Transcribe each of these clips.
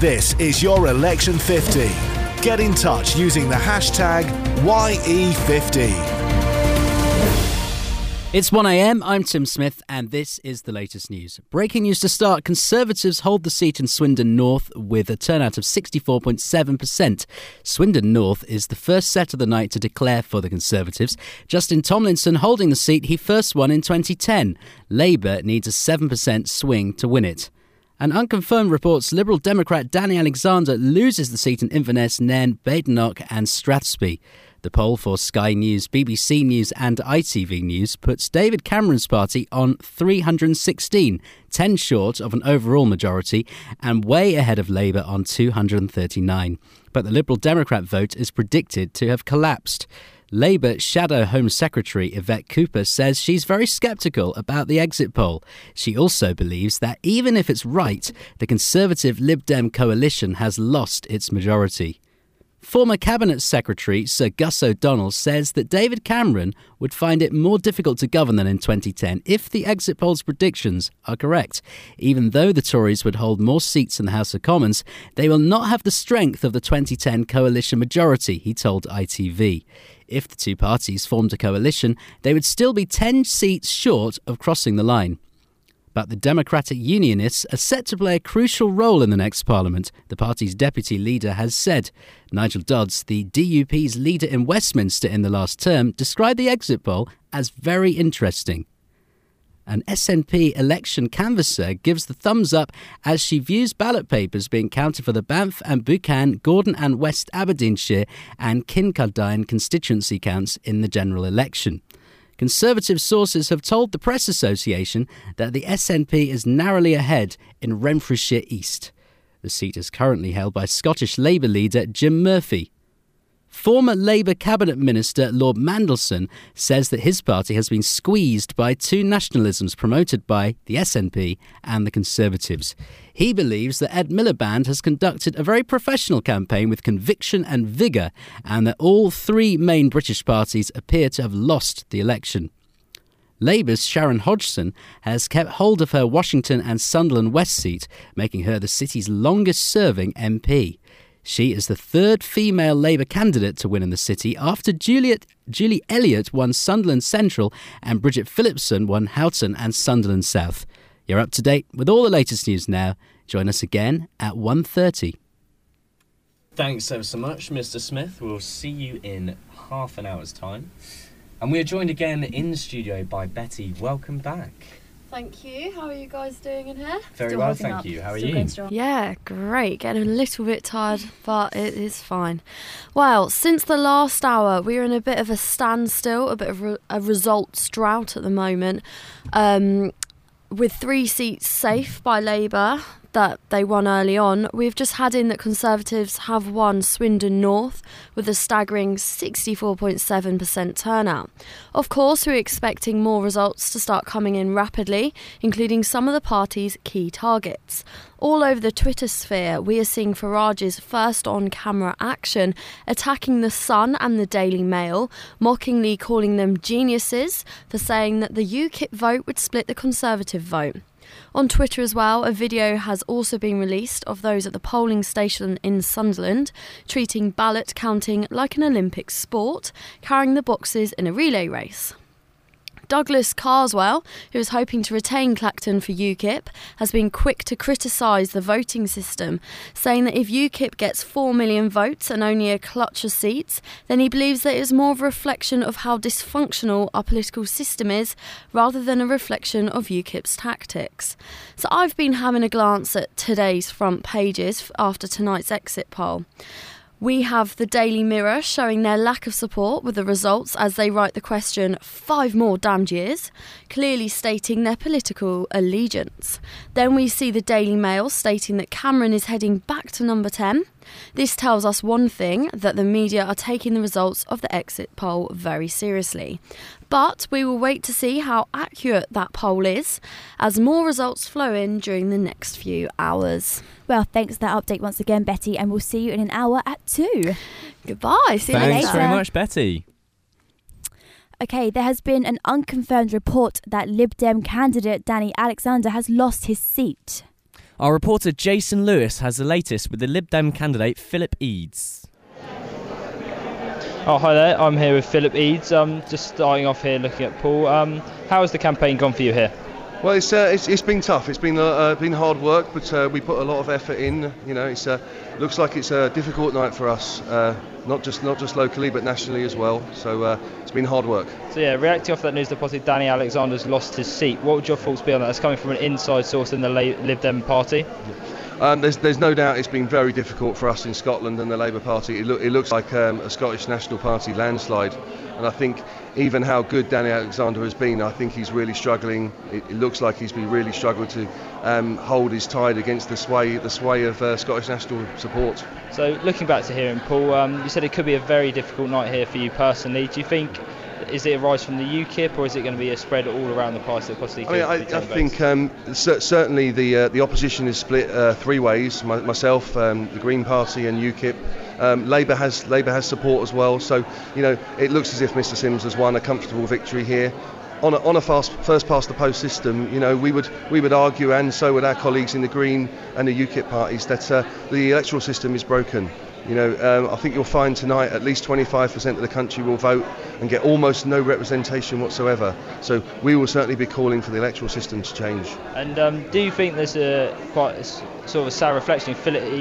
This is your Election 50. Get in touch using the hashtag YE50. It's 1am, I'm Tim Smith, and this is the latest news. Breaking news to start, Conservatives hold the seat in Swindon North with a turnout of 64.7%. Swindon North is the first set of the night to declare for the Conservatives. Justin Tomlinson holding the seat he first won in 2010. Labour needs a 7% swing to win it. And Unconfirmed reports Liberal Democrat Danny Alexander loses the seat in Inverness, Nairn, Badenoch and Strathspey. The poll for Sky News, BBC News and ITV News puts David Cameron's party on 316, 10 short of an overall majority, and way ahead of Labour on 239. But the Liberal Democrat vote is predicted to have collapsed. Labour Shadow Home Secretary Yvette Cooper says she's very sceptical about the exit poll. She also believes that even if it's right, the Conservative Lib Dem coalition has lost its majority. Former Cabinet Secretary Sir Gus O'Donnell says that David Cameron would find it more difficult to govern than in 2010 if the exit poll's predictions are correct. Even though the Tories would hold more seats in the House of Commons, they will not have the strength of the 2010 coalition majority, he told ITV. If the two parties formed a coalition, they would still be 10 seats short of crossing the line. But the Democratic Unionists are set to play a crucial role in the next Parliament, the party's deputy leader has said. Nigel Dodds, the DUP's leader in Westminster in the last term, described the exit poll as very interesting. An SNP election canvasser gives the thumbs up as she views ballot papers being counted for the Banff and Buchan, Gordon and West Aberdeenshire and Kincardine constituency counts in the general election. Conservative sources have told the Press Association that the SNP is narrowly ahead in Renfrewshire East. The seat is currently held by Scottish Labour leader Jim Murphy. Former Labour Cabinet Minister Lord Mandelson says that his party has been squeezed by two nationalisms promoted by the SNP and the Conservatives. He believes that Ed Miliband has conducted a very professional campaign with conviction and vigour, and that all three main British parties appear to have lost the election. Labour's Sharon Hodgson has kept hold of her Washington and Sunderland West seat, making her the city's longest-serving MP. She is the third female Labour candidate to win in the city after Julie Elliott won Sunderland Central and Bridget Phillipson won Houghton and Sunderland South. You're up to date with all the latest news now. Join us again at 1:30. Thanks ever so much, Mr. Smith. We'll see you in half an hour's time. And we are joined again in the studio by Betty. Welcome back. Thank you. How are you guys doing in here? Very well, thank you. How are you? Yeah, great. Getting a little bit tired, but it is fine. Well, since the last hour, we are in a bit of a standstill, a bit of a results drought at the moment, with 3 seats safe by Labour that they won early on. We've just had in that Conservatives have won Swindon North with a staggering 64.7% turnout. Of course, we're expecting more results to start coming in rapidly, including some of the party's key targets. All over the Twitter sphere, we are seeing Farage's first on-camera action attacking The Sun and the Daily Mail, mockingly calling them geniuses for saying that the UKIP vote would split the Conservative vote. On Twitter as well, a video has also been released of those at the polling station in Sunderland treating ballot counting like an Olympic sport, carrying the boxes in a relay race. Douglas Carswell, who is hoping to retain Clacton for UKIP, has been quick to criticise the voting system, saying that if UKIP gets 4 million votes and only a clutch of seats, then he believes that it is more of a reflection of how dysfunctional our political system is, rather than a reflection of UKIP's tactics. So I've been having a glance at today's front pages after tonight's exit poll. We have the Daily Mirror showing their lack of support with the results as they write the question, 5 more damned years, clearly stating their political allegiance. Then we see the Daily Mail stating that Cameron is heading back to number 10. This tells us one thing, that the media are taking the results of the exit poll very seriously. But we will wait to see how accurate that poll is as more results flow in during the next few hours. Well, thanks for that update once again, Betty, and we'll see you in an hour at 2. Goodbye. See you later. Thanks very much, Betty. Okay, there has been an unconfirmed report that Lib Dem candidate Danny Alexander has lost his seat. Our reporter Jason Lewis has the latest with the Lib Dem candidate Philip Eads. Oh, hi there. I'm here with Philip Eads. Just starting off here looking at Poole. How has the campaign gone for you here? Well, it's been tough. It's been hard work, but we put a lot of effort in. You know, it's looks like it's a difficult night for us, not just locally, but nationally as well. So it's been hard work. So yeah, reacting off that news that possibly Danny Alexander's lost his seat, what would your thoughts be on that? That's coming from an inside source in the Lib Dem party. There's no doubt it's been very difficult for us in Scotland and the Labour Party. It looks like a Scottish National Party landslide, and I think even how good Danny Alexander has been, I think he's really struggling. It looks like he's been really struggled to hold his tide against the sway of Scottish National support. So looking back to here in Poole, you said it could be a very difficult night here for you personally. Do you think, is it a rise from the UKIP, or is it going to be a spread all around the party that possibly could? I think certainly the opposition is split three ways. Myself, the Green Party, and UKIP. Labour has support as well. So it looks as if Mr Sims has won a comfortable victory here. On a first past the post system, we would argue, and so would our colleagues in the Green and the UKIP parties, that the electoral system is broken. I think you'll find tonight at least 25% of the country will vote and get almost no representation whatsoever. So we will certainly be calling for the electoral system to change. And do you think there's quite a sort of a sad reflection?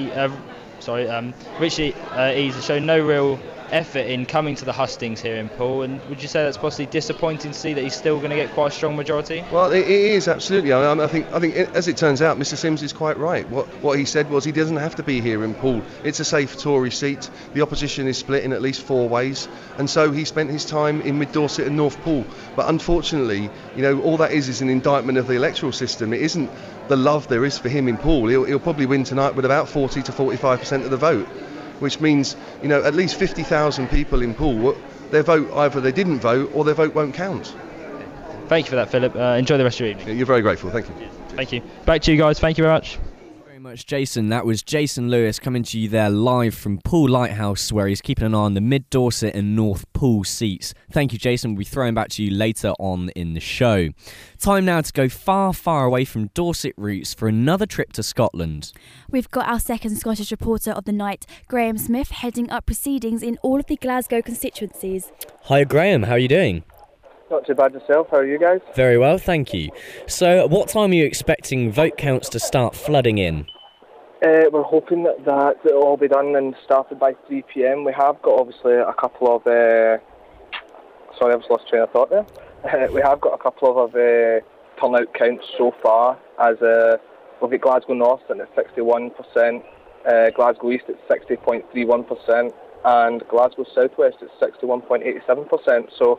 Richie Eads has shown no real effort in coming to the hustings here in Poole, and would you say that's possibly disappointing to see that he's still going to get quite a strong majority? Well, it is absolutely. I think as it turns out, Mr Sims is quite right. What he said was he doesn't have to be here in Poole. It's a safe Tory seat. The opposition is split in at least four ways, and so he spent his time in Mid Dorset and North Poole. But unfortunately, all that is an indictment of the electoral system. It isn't the love there is for him in Poole. He'll probably win tonight with about 40 to 45% of the vote, which means at least 50,000 people in Poole, their vote, either they didn't vote or their vote won't count. Thank you for that, Philip. Enjoy the rest of your evening. You're very grateful. Thank you. Thank you. Back to you guys. Thank you very much. Much, Jason. That was Jason Lewis coming to you there live from Poole Lighthouse, where he's keeping an eye on the Mid Dorset and North Poole seats. Thank you, Jason. We'll be throwing back to you later on in the show. Time now to go far, far away from Dorset roots for another trip to Scotland. We've got our second Scottish reporter of the night, Graham Smith, heading up proceedings in all of the Glasgow constituencies. Hi, Graham. How are you doing? Not too bad yourself. How are you guys? Very well, thank you. So, at what time are you expecting vote counts to start flooding in? We're hoping that it'll all be done and started by 3 p.m. We have got obviously a couple of... Sorry, I was lost train of thought there. We have got a couple of turnout counts so far, as we've got Glasgow North sitting at 61%, Glasgow East at 60.31%, and Glasgow South West at 61.87%. So...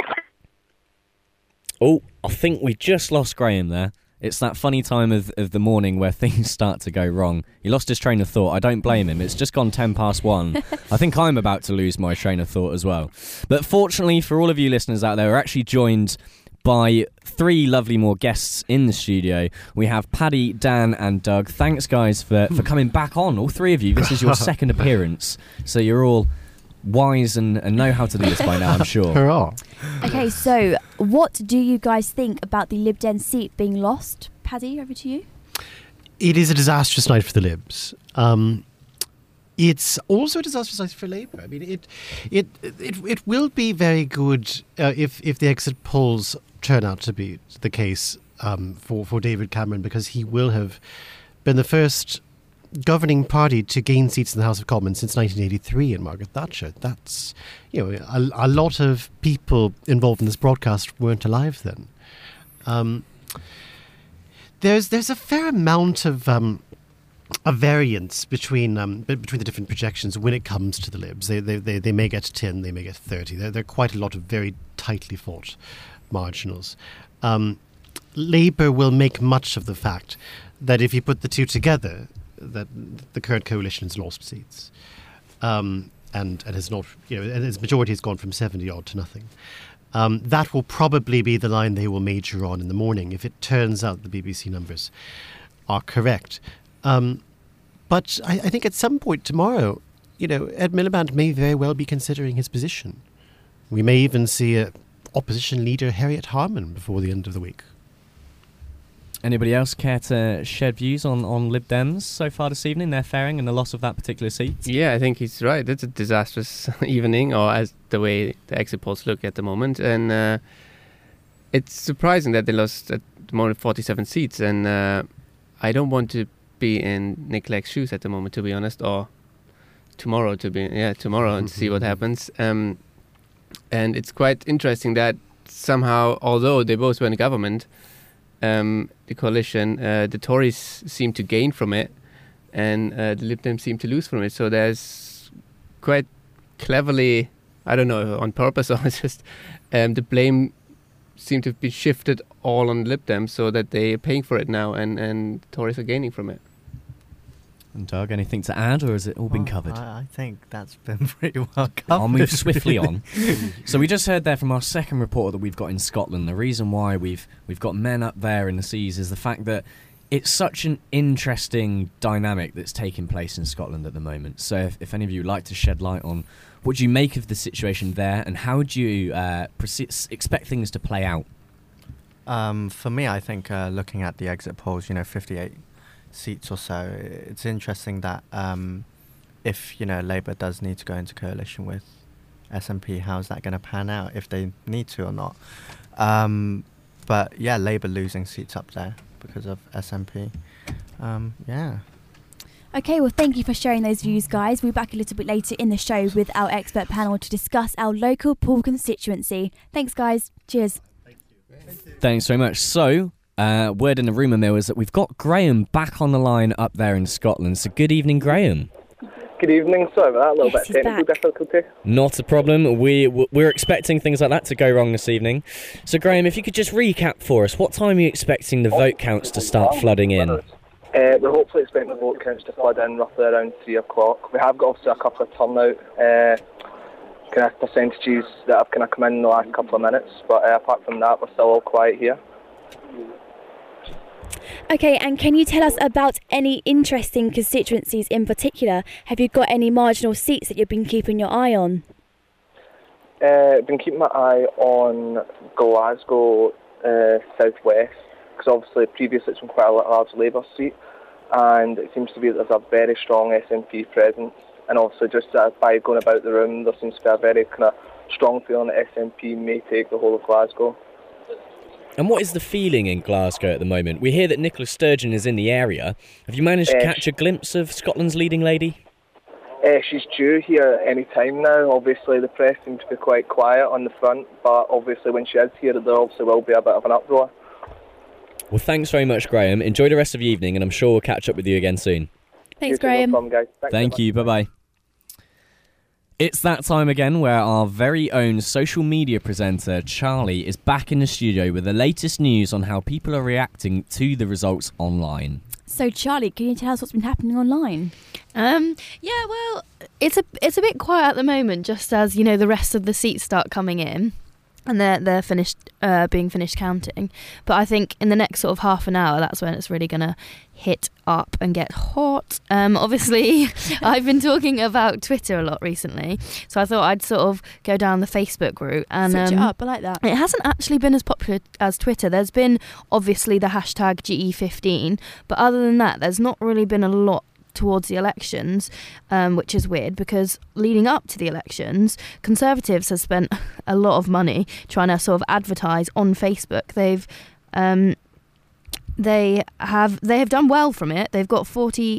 Oh, I think we just lost Graham there. It's that funny time of the morning where things start to go wrong. He lost his train of thought. I don't blame him. It's just gone 1:10. I think I'm about to lose my train of thought as well. But fortunately for all of you listeners out there, we're actually joined by three lovely more guests in the studio. We have Paddy, Dan and Doug. Thanks, guys, for coming back on, all three of you. This is your second appearance, so you're all wise and know how to do this by now, I'm sure. Hurrah. Okay, so what do you guys think about the Lib Dem seat being lost? Paddy, over to you. It is a disastrous night for the Libs. It's also a disastrous night for Labour. I mean, it will be very good if the exit polls turn out to be the case for David Cameron, because he will have been the first governing party to gain seats in the House of Commons since 1983 in Margaret Thatcher. That's, a lot of people involved in this broadcast weren't alive then. There's a fair amount of a variance between the different projections when it comes to the Libs. They may get 10, they may get 30. There are quite a lot of very tightly fought marginals. Labour will make much of the fact that if you put the two together, that the current coalition has lost seats, and has not, and its majority has gone from 70 odd to nothing. That will probably be the line they will major on in the morning if it turns out the BBC numbers are correct. But I think at some point tomorrow, Ed Miliband may very well be considering his position. We may even see opposition leader Harriet Harman before the end of the week. Anybody else care to shed views on Lib Dems so far this evening, their faring and the loss of that particular seat? Yeah, I think he's right. It's a disastrous evening, or as the way the exit polls look at the moment. And it's surprising that they lost at the moment 47 seats. And I don't want to be in Nick Clegg's shoes at the moment, to be honest, or tomorrow and see what happens. And it's quite interesting that somehow, although they both were in the government, the coalition, the Tories seem to gain from it, and the Lib Dems seem to lose from it. So there's quite cleverly, I don't know, on purpose or it's just the blame seemed to be shifted all on the Lib Dems, so that they're paying for it now, and the Tories are gaining from it. And Doug, anything to add, or has it all been covered? I think that's been pretty well covered. I'll move swiftly on. So we just heard there from our second reporter that we've got in Scotland. The reason why we've got men up there in the seas is the fact that it's such an interesting dynamic that's taking place in Scotland at the moment. So if any of you would like to shed light on what do you make of the situation there, and how do you expect things to play out? For me, I think looking at the exit polls, 58 seats or so, it's interesting that if Labour does need to go into coalition with SNP, how's that going to pan out, if they need to or not? But yeah, Labour losing seats up there because of SNP. Yeah. Okay, well, thank you for sharing those views, guys. We'll be back a little bit later in the show with our expert panel to discuss our local pool constituency. Thanks, guys. Cheers. Thanks very much. So, word in the rumour mill is that we've got Graham back on the line up there in Scotland. So good evening, Graham. Good evening. Sorry about that, a little bit of technical difficulty. Not a problem. We're expecting things like that to go wrong this evening. So Graham, if you could just recap for us, what time are you expecting the vote counts to start flooding in? We're hopefully expecting the vote counts to flood in roughly around 3 o'clock. We have got obviously a couple of turnout kind of percentages that have kind of come in the last couple of minutes, but apart from that, we're still all quiet here. Okay, and can you tell us about any interesting constituencies in particular? Have you got any marginal seats that you've been keeping your eye on? I've been keeping my eye on Glasgow South West, because obviously previously it's been quite a large Labour seat, and it seems to be that there's a very strong SNP presence, and also just by going about the room, there seems to be a very kind of strong feeling that SNP may take the whole of Glasgow. And what is the feeling in Glasgow at the moment? We hear that Nicola Sturgeon is in the area. Have you managed to catch a glimpse of Scotland's leading lady? She's due here any time now. Obviously, the press seems to be quite quiet on the front, but obviously when she is here, there obviously will be a bit of an uproar. Well, thanks very much, Graham. Enjoy the rest of the evening, and I'm sure we'll catch up with you again soon. Thanks, Graham. No problem, guys. Thank you. Bye-bye. It's that time again where our very own social media presenter, Charlie, is back in the studio with the latest news on how people are reacting to the results online. So, Charlie, can you tell us what's been happening online? Yeah, well, it's a bit quiet at the moment, just as, the rest of the seats start coming in. And they're finished being finished counting. But I think in the next sort of half an hour, that's when it's really going to hit up and get hot. Obviously, I've been talking about Twitter a lot recently, so I thought I'd sort of go down the Facebook route. And switch it up, I like that. It hasn't actually been as popular as Twitter. There's been, obviously, the hashtag GE15, but other than that, there's not really been a lot towards the elections, which is weird because leading up to the elections, Conservatives have spent a lot of money trying to sort of advertise on Facebook. They have done well from it. They've got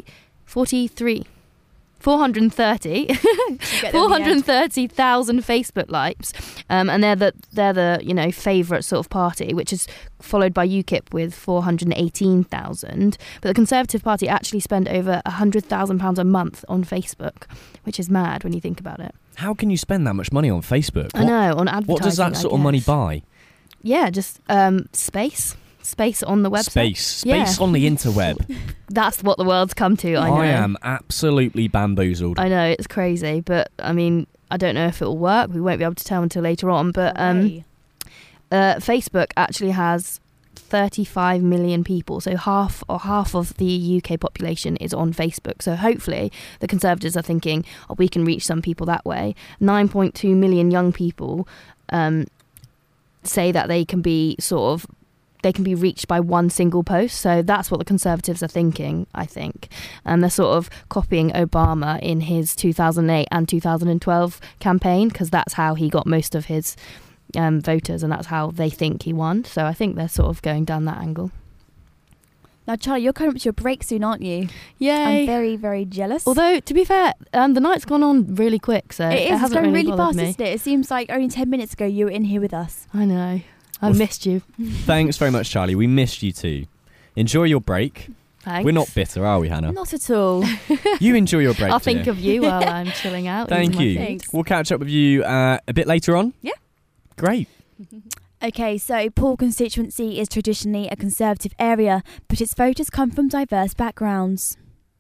430,000 Facebook likes, and they're the favourite sort of party, which is followed by UKIP with 418,000. But the Conservative Party actually spend over £100,000 a month on Facebook, which is mad when you think about it. How can you spend that much money on Facebook? I know, on advertising. What does that sort of money buy? Yeah, just space on the website. Space on the interweb. That's what the world's come to, I know. I am absolutely bamboozled. I know, it's crazy, but I mean, I don't know if it will work. We won't be able to tell until later on, but Facebook actually has 35 million people, so half of the UK population is on Facebook. So hopefully the Conservatives are thinking, we can reach some people that way. 9.2 million young people say that they can be sort of they can be reached by one single post. So that's what the Conservatives are thinking, I think. And they're sort of copying Obama in his 2008 and 2012 campaign, because that's how he got most of his voters, and that's how they think he won. So I think they're sort of going down that angle. Now, Charlie, you're coming up to your break soon, aren't you? Yay. I'm very, very jealous. Although, to be fair, the night's gone on really quick, so it hasn't going really fast, bothered me. isn't it? It seems like only 10 minutes ago you were in here with us. I know. I missed you. Thanks very much, Charlie. We missed you too. Enjoy your break. Thanks. We're not bitter, are we, Hannah? Not at all. You enjoy your break. I'll think dear. of you while I'm chilling out. Thank you. Thanks. We'll catch up with you a bit later on. Yeah. Great. Okay, so Poole constituency is traditionally a Conservative area, but its voters come from diverse backgrounds.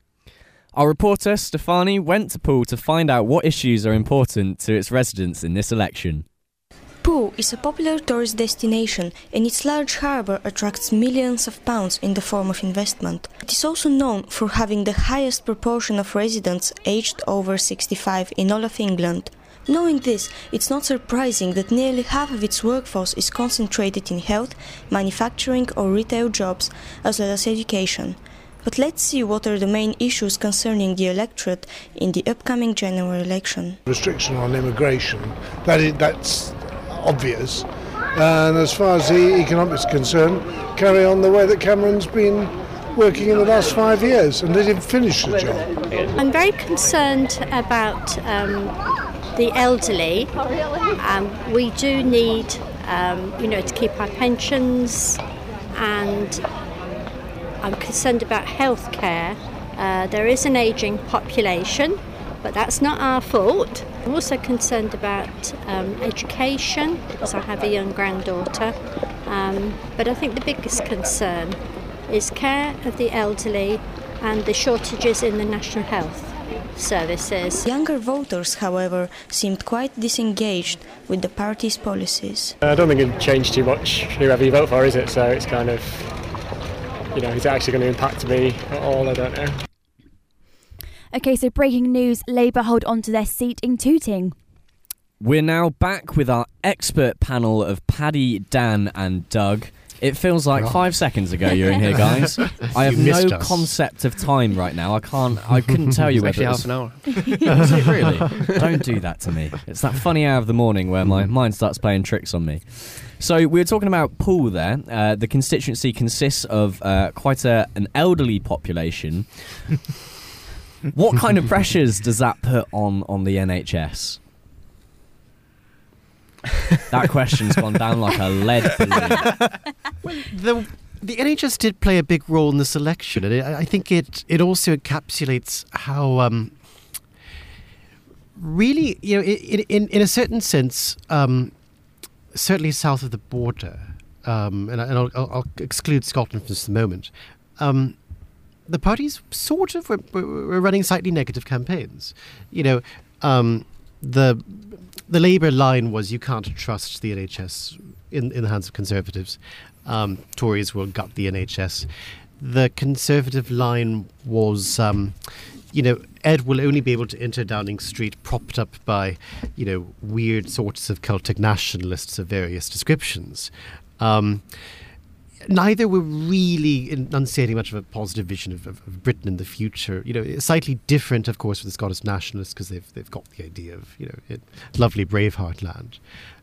Our reporter, Stefani, went to Poole to find out what issues are important to its residents in this election. Poole is a popular tourist destination, and its large harbour attracts millions of pounds in the form of investment. It is also known for having the highest proportion of residents aged over 65 in all of England. Knowing this, it's not surprising that nearly half of its workforce is concentrated in health, manufacturing or retail jobs, as well as education. But let's see what are the main issues concerning the electorate in the upcoming general election. Restriction on immigration, that's obvious. And as far as the economics are concerned, carry on the way that Cameron's been working in the last 5 years and let him finish the job. I'm very concerned about the elderly. We do need, to keep our pensions, and I'm concerned about healthcare. There is an ageing population, but that's not our fault. I'm also concerned about education, because I have a young granddaughter. But I think the biggest concern is care of the elderly and the shortages in the National Health Services. Younger voters, however, seemed quite disengaged with the party's policies. I don't think it'll change too much whoever you vote for, is it? So it's kind of, is it actually going to impact me at all? I don't know. Okay, so breaking news, Labour hold on to their seat in Tooting. We're now back with our expert panel of Paddy, Dan and Doug. It feels like 5 seconds ago you're in here, guys. I have no concept of time right now. I couldn't tell you whether it's actually half an hour. Is it really? Don't do that to me. It's that funny hour of the morning where my mind starts playing tricks on me. So we were talking about Poole there. The constituency consists of quite an elderly population. What kind of pressures does that put on the NHS? That question's gone down like a lead balloon. Well, the NHS did play a big role in this election, and I think it also encapsulates how really, in a certain sense, certainly south of the border, and I'll exclude Scotland for just a moment. The parties sort of were running slightly negative campaigns. The Labour line was you can't trust the NHS in the hands of Conservatives. Tories will gut the NHS. The Conservative line was, Ed will only be able to enter Downing Street propped up by, weird sorts of Celtic nationalists of various descriptions. Neither were really enunciating much of a positive vision of Britain in the future. Slightly different, of course, with the Scottish nationalists, because they've got the idea of lovely Braveheart land.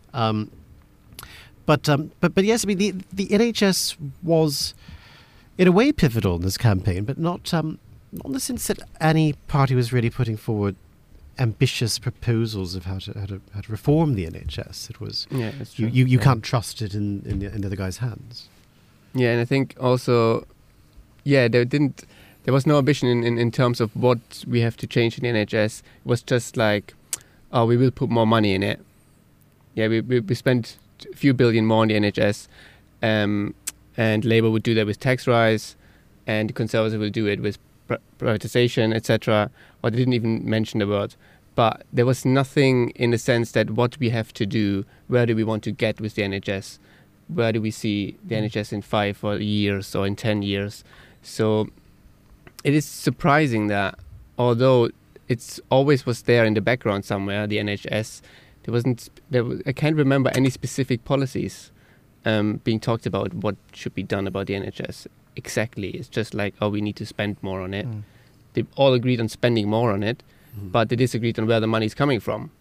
But yes, I mean the NHS was in a way pivotal in this campaign, but not in the sense that any party was really putting forward ambitious proposals of how to reform the NHS. It was you can't trust it in the other guy's hands. Yeah, and I think also, there was no ambition in terms of what we have to change in the NHS. It was just like, we will put more money in it. Yeah, we spent a few billion more on the NHS, and Labour would do that with tax rise, and the Conservatives will do it with privatisation, etc. Or they didn't even mention the word. But there was nothing in the sense that what we have to do, where do we want to get with the NHS? Where do we see the NHS in 5 years or in 10 years? So it is surprising that although it's always was there in the background somewhere, the NHS, I can't remember any specific policies being talked about what should be done about the NHS. Exactly. It's just like, oh, we need to spend more on it. They all agreed on spending more on it, but they disagreed on where the money's coming from.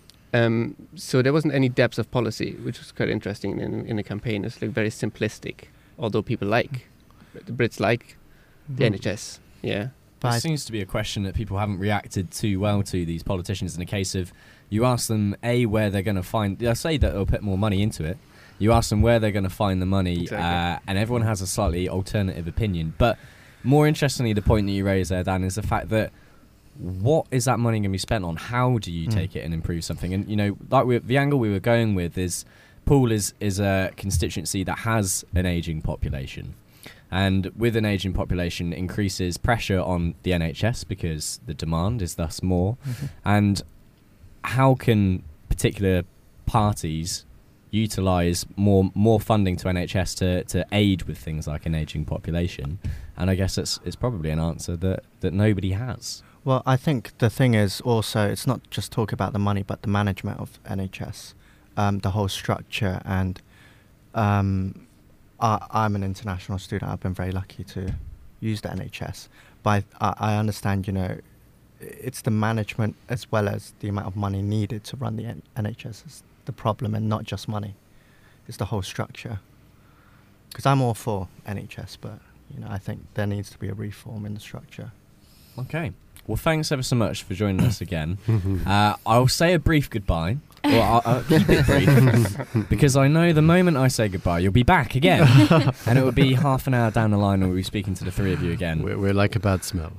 So there wasn't any depth of policy, which was quite interesting in the campaign. It's like very simplistic, although the Brits like the NHS. Yeah. But it seems to be a question that people haven't reacted too well to, these politicians, in a case of you ask them, where they're going to find... They'll say that they'll put more money into it. You ask them where they're going to find the money, and everyone has a slightly alternative opinion. But more interestingly, the point that you raised there, Dan, is the fact that what is that money going to be spent on? How do you take it and improve something? And, you know, like the angle we were going with is Poole is a constituency that has an ageing population. And with an ageing population increases pressure on the NHS because the demand is thus more. And how can particular parties utilise more funding to NHS to aid with things like an ageing population? And I guess it's probably an answer that nobody has. Well, I think the thing is also, it's not just talk about the money, but the management of NHS, the whole structure. And I'm an international student. I've been very lucky to use the NHS. But I understand, you know, it's the management as well as the amount of money needed to run the NHS is the problem, and not just money. It's the whole structure. Because I'm all for NHS, but, you know, I think there needs to be a reform in the structure. Okay. Well, thanks ever so much for joining us again. I'll say a brief goodbye. Well, I'll keep it brief, because I know the moment I say goodbye, you'll be back again. And it will be half an hour down the line, and we'll be speaking to the three of you again. We're like a bad smell.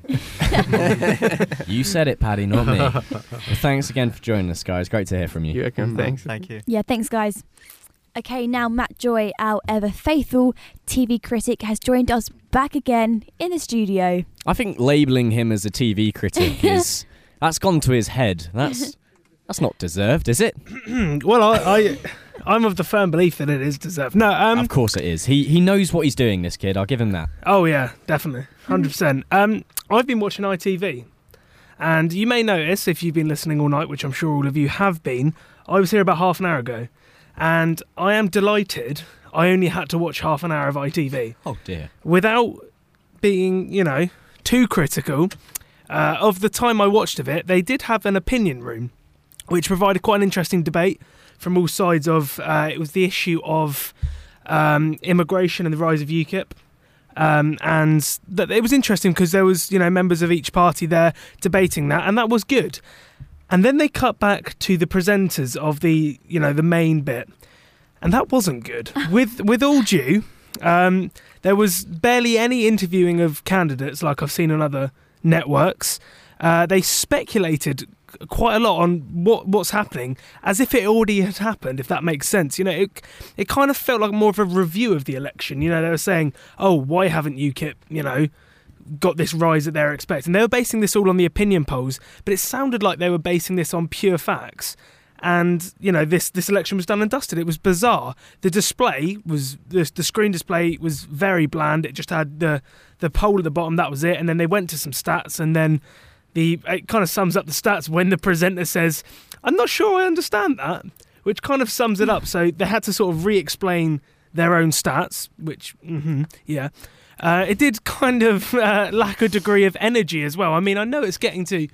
You said it, Paddy, not me. Well, thanks again for joining us, guys. Great to hear from you. You're welcome. Thanks. Thank you. Yeah, thanks, guys. Okay, now Matt Joy, our ever faithful TV critic, has joined us back again in the studio. I think labelling him as a TV critic that's gone to his head. That's not deserved, is it? Well, I'm of the firm belief that it is deserved. No, of course it is. He knows what he's doing, this kid. I'll give him that. Oh yeah, definitely, 100%. I've been watching ITV, and you may notice if you've been listening all night, which I'm sure all of you have been. I was here about half an hour ago, and I am delighted I only had to watch half an hour of ITV. Oh dear. Without being, you know, too critical of the time I watched of it, they did have an opinion room, which provided quite an interesting debate from all sides of, it was the issue of immigration and the rise of UKIP. And that it was interesting because there was, you know, members of each party there debating that, and that was good. And then they cut back to the presenters of the, you know, the main bit, and that wasn't good. With all due, there was barely any interviewing of candidates like I've seen on other networks. They speculated quite a lot on what's happening as if it already had happened, if that makes sense. You know, it kind of felt like more of a review of the election. You know, they were saying, oh, why haven't UKIP, you know, got this rise that they're expecting? They were basing this all on the opinion polls, but it sounded like they were basing this on pure facts. And, you know, this election was done and dusted. It was bizarre. The display was, the screen display was very bland. It just had the poll at the bottom, that was it. And then they went to some stats, and then it kind of sums up the stats when the presenter says, I'm not sure I understand that, which kind of sums it up. So they had to sort of re-explain their own stats, which, it did kind of lack a degree of energy as well. I mean, I know it's getting to,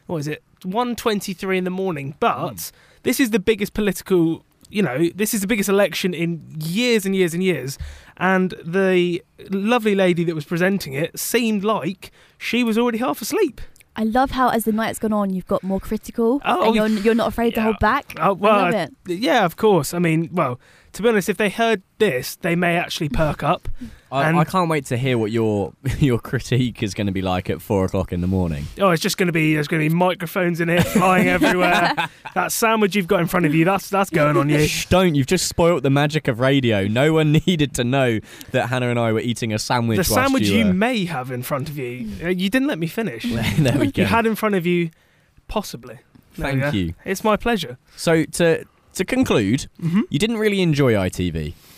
1:23 in the morning, but this is the biggest political, this is the biggest election in years and years and years. And the lovely lady that was presenting it seemed like she was already half asleep. I love how as the night's gone on, you've got more critical, and you're not afraid to hold back. Oh, well, I love it. Yeah, of course. I mean, well, to be honest, if they heard this, they may actually perk up. I can't wait to hear what your critique is going to be like at 4:00 in the morning. Oh, it's just going to be, there's going to be microphones in here flying everywhere. That sandwich you've got in front of you, that's going on you. Shh, don't. You've just spoilt the magic of radio. No one needed to know that Hannah and I were eating a sandwich. The sandwich you may have in front of you. You didn't let me finish. There we go. You had in front of you, possibly. Thank you. It's my pleasure. So to conclude, you didn't really enjoy ITV.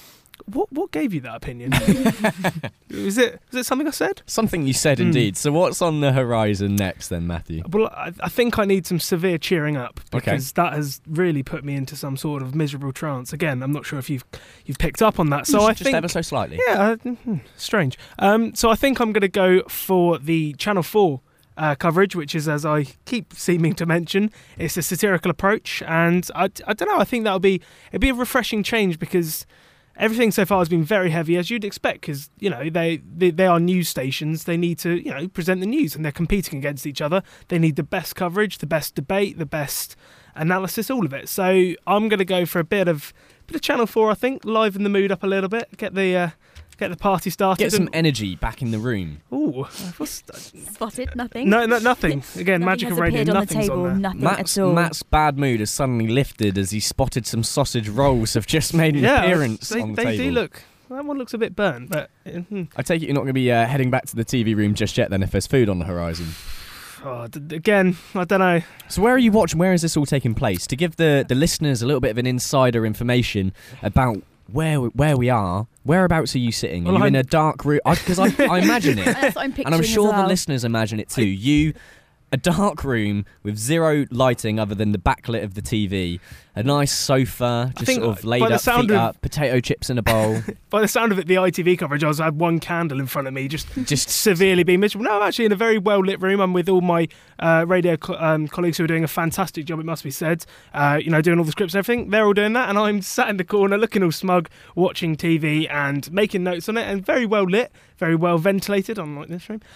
What gave you that opinion? was it something I said? Something you said, indeed. So what's on the horizon next then, Matthew? Well, I think I need some severe cheering up because that has really put me into some sort of miserable trance. Again, I'm not sure if you've picked up on that. So I think ever so slightly. Yeah, strange. So I think I'm going to go for the Channel 4 coverage, which is, as I keep seeming to mention, it's a satirical approach, and I don't know. I think it'd be a refreshing change because everything so far has been very heavy, as you'd expect, because they are news stations. They need to present the news, and they're competing against each other. They need the best coverage, the best debate, the best analysis, all of it. So I'm going to go for a bit of Channel 4. I think liven the mood up a little bit, get the party started. Get some energy back in the room. Ooh, spotted nothing. No, nothing. Again, nothing magic of radio. Nothing's on the table, on there. nothing at all. Matt's bad mood has suddenly lifted as he spotted some sausage rolls have just made an appearance on the table. They do look. That one looks a bit burnt, but I take it you're not going to be heading back to the TV room just yet. Then, if there's food on the horizon. Again, I don't know. So where are you watching? Where is this all taking place? To give the listeners a little bit of an insider information about where we are. Whereabouts are you sitting? Are you in a dark room? Because I imagine it. That's what I'm picturing, and I'm sure as well. the listeners imagine it too. A dark room with zero lighting other than the backlit of the TV, a nice sofa, just sort of laid up, feet up, potato chips in a bowl. By the sound of it, the ITV coverage, I had one candle in front of me, just severely being miserable. No, I'm actually in a very well-lit room. I'm with all my radio colleagues who are doing a fantastic job, it must be said, doing all the scripts and everything. They're all doing that, and I'm sat in the corner looking all smug, watching TV and making notes on it, and very well-lit, very well ventilated, unlike this room.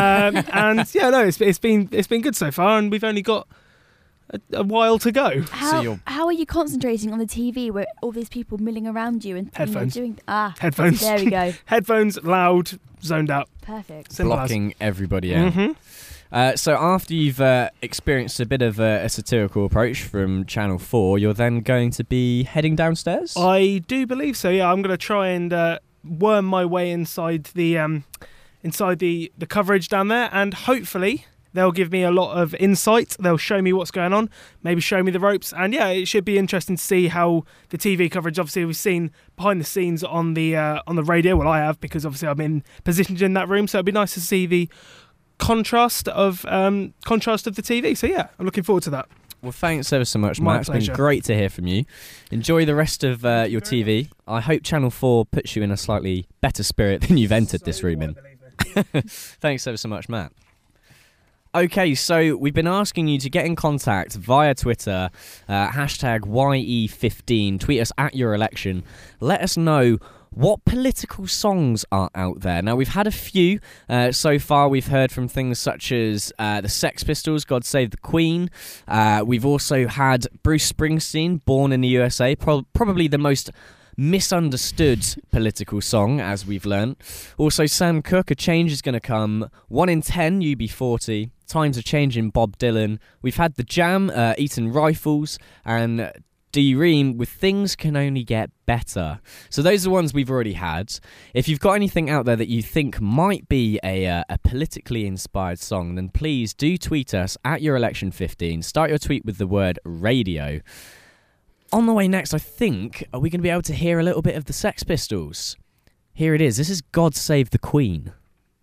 It's been good so far, and we've only got a while to go. How are you concentrating on the TV where all these people milling around you and headphones? Headphones. There we go. Headphones, loud, zoned out. Perfect. Blocking everybody out. Mm-hmm. So after you've experienced a bit of a satirical approach from Channel 4, you're then going to be heading downstairs? I do believe so. Yeah, I'm going to try and worm my way inside the coverage down there, and hopefully they'll give me a lot of insight. They'll show me what's going on, maybe show me the ropes. And yeah, it should be interesting to see how the TV coverage, obviously we've seen behind the scenes on the radio. Well, I have, because obviously I'm positioned in that room. So it'd be nice to see the contrast of the TV. So yeah, I'm looking forward to that. Well, thanks ever so much, Matt. It's been great to hear from you. Enjoy the rest of your TV. I hope Channel 4 puts you in a slightly better spirit than you've entered this room in. Thanks ever so much, Matt. Okay, so we've been asking you to get in contact via Twitter, hashtag YE15, tweet us at your election. Let us know what political songs are out there. Now, we've had a few so far. We've heard from things such as the Sex Pistols, God Save the Queen. We've also had Bruce Springsteen, Born in the USA, probably the most misunderstood political song, as we've learnt. Also, Sam Cooke, A Change Is Gonna Come, 1 in 10, UB40, Times Are Changing, Bob Dylan. We've had The Jam, Eaton Rifles, and D-Ream with Things Can Only Get Better. So those are the ones we've already had. If you've got anything out there that you think might be a politically inspired song, then please do tweet us at YourElection15. Start your tweet with the word radio. On the way next, I think, are we going to be able to hear a little bit of the Sex Pistols? Here it is. This is God Save the Queen.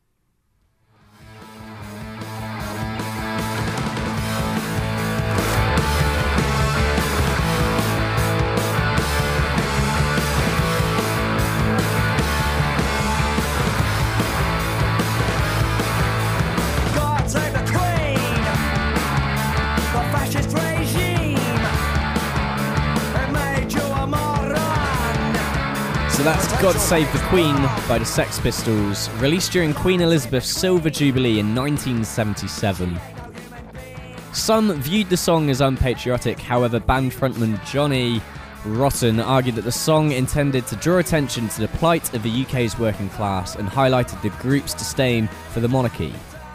So that's God Save the Queen by the Sex Pistols, released during Queen Elizabeth's Silver Jubilee in 1977. Some viewed the song as unpatriotic, however, band frontman Johnny Rotten argued that the song intended to draw attention to the plight of the UK's working class and highlighted the group's disdain for the monarchy.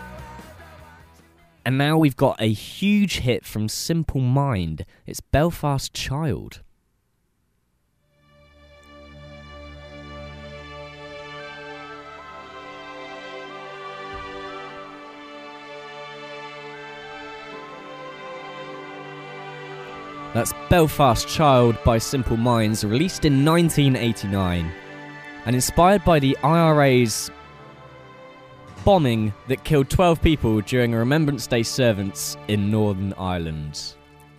And now we've got a huge hit from Simple Mind. It's Belfast Child. That's Belfast Child by Simple Minds, released in 1989. and inspired by the IRA's bombing that killed 12 people during a Remembrance Day service in Northern Ireland.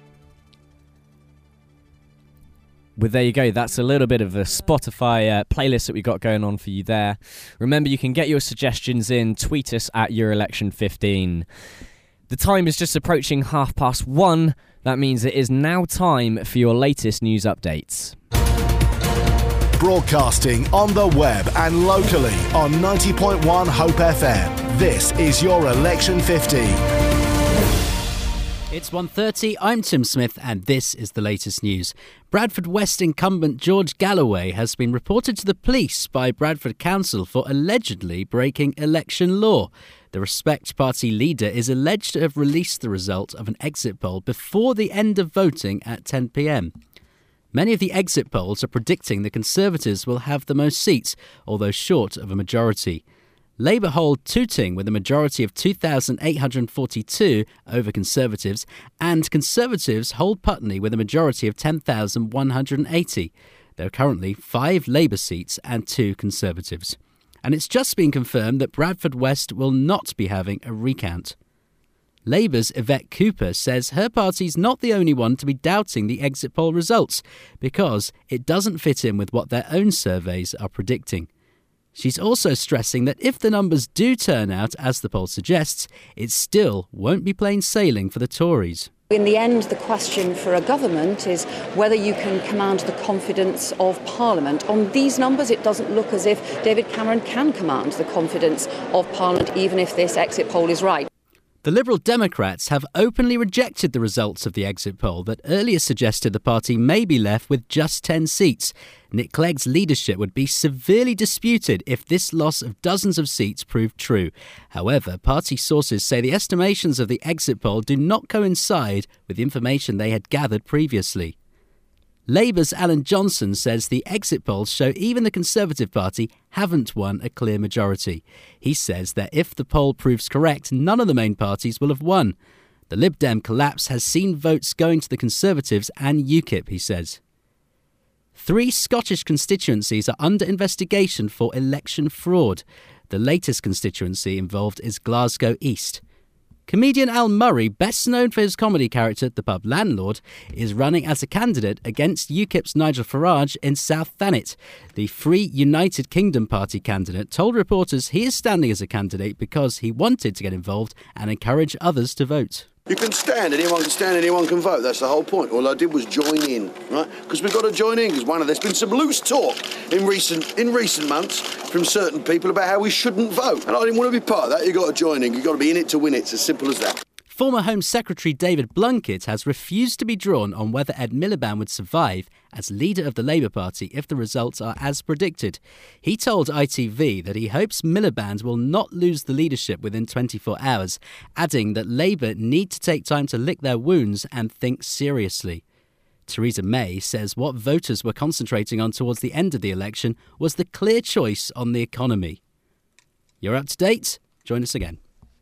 Well, there you go. That's a little bit of a Spotify playlist that we got going on for you there. Remember, you can get your suggestions in. Tweet us at YourElection15. The time is just approaching 1:30. That means it is now time for your latest news updates. Broadcasting on the web and locally on 90.1 Hope FM. This is your Election 15. It's 1:30, I'm Tim Smith and this is the latest news. Bradford West incumbent George Galloway has been reported to the police by Bradford Council for allegedly breaking election law. The Respect Party leader is alleged to have released the result of an exit poll before the end of voting at 10 p.m. Many of the exit polls are predicting the Conservatives will have the most seats, although short of a majority. Labour hold Tooting with a majority of 2,842 over Conservatives, and Conservatives hold Putney with a majority of 10,180. There are currently 5 Labour seats and 2 Conservatives. And it's just been confirmed that Bradford West will not be having a recount. Labour's Yvette Cooper says her party's not the only one to be doubting the exit poll results because it doesn't fit in with what their own surveys are predicting. She's also stressing that if the numbers do turn out as the poll suggests, it still won't be plain sailing for the Tories. In the end, the question for a government is whether you can command the confidence of Parliament. On these numbers, it doesn't look as if David Cameron can command the confidence of Parliament, even if this exit poll is right. The Liberal Democrats have openly rejected the results of the exit poll that earlier suggested the party may be left with just 10 seats. Nick Clegg's leadership would be severely disputed if this loss of dozens of seats proved true. However, party sources say the estimations of the exit poll do not coincide with the information they had gathered previously. Labour's Alan Johnson says the exit polls show even the Conservative Party haven't won a clear majority. He says that if the poll proves correct, none of the main parties will have won. The Lib Dem collapse has seen votes going to the Conservatives and UKIP, he says. 3 Scottish constituencies are under investigation for election fraud. The latest constituency involved is Glasgow East. Comedian Al Murray, best known for his comedy character, the pub landlord, is running as a candidate against UKIP's Nigel Farage in South Thanet. The Free United Kingdom Party candidate told reporters he is standing as a candidate because he wanted to get involved and encourage others to vote. You can stand, anyone can vote. That's the whole point. All I did was join in, right? Because we've got to join in, because there's been some loose talk in recent months from certain people about how we shouldn't vote. And I didn't want to be part of that. You've got to join in. You've got to be in it to win it. It's as simple as that. Former Home Secretary David Blunkett has refused to be drawn on whether Ed Miliband would survive as leader of the Labour Party if the results are as predicted. He told ITV that he hopes Miliband will not lose the leadership within 24 hours, adding that Labour need to take time to lick their wounds and think seriously. Theresa May says what voters were concentrating on towards the end of the election was the clear choice on the economy. You're up to date? Join us again.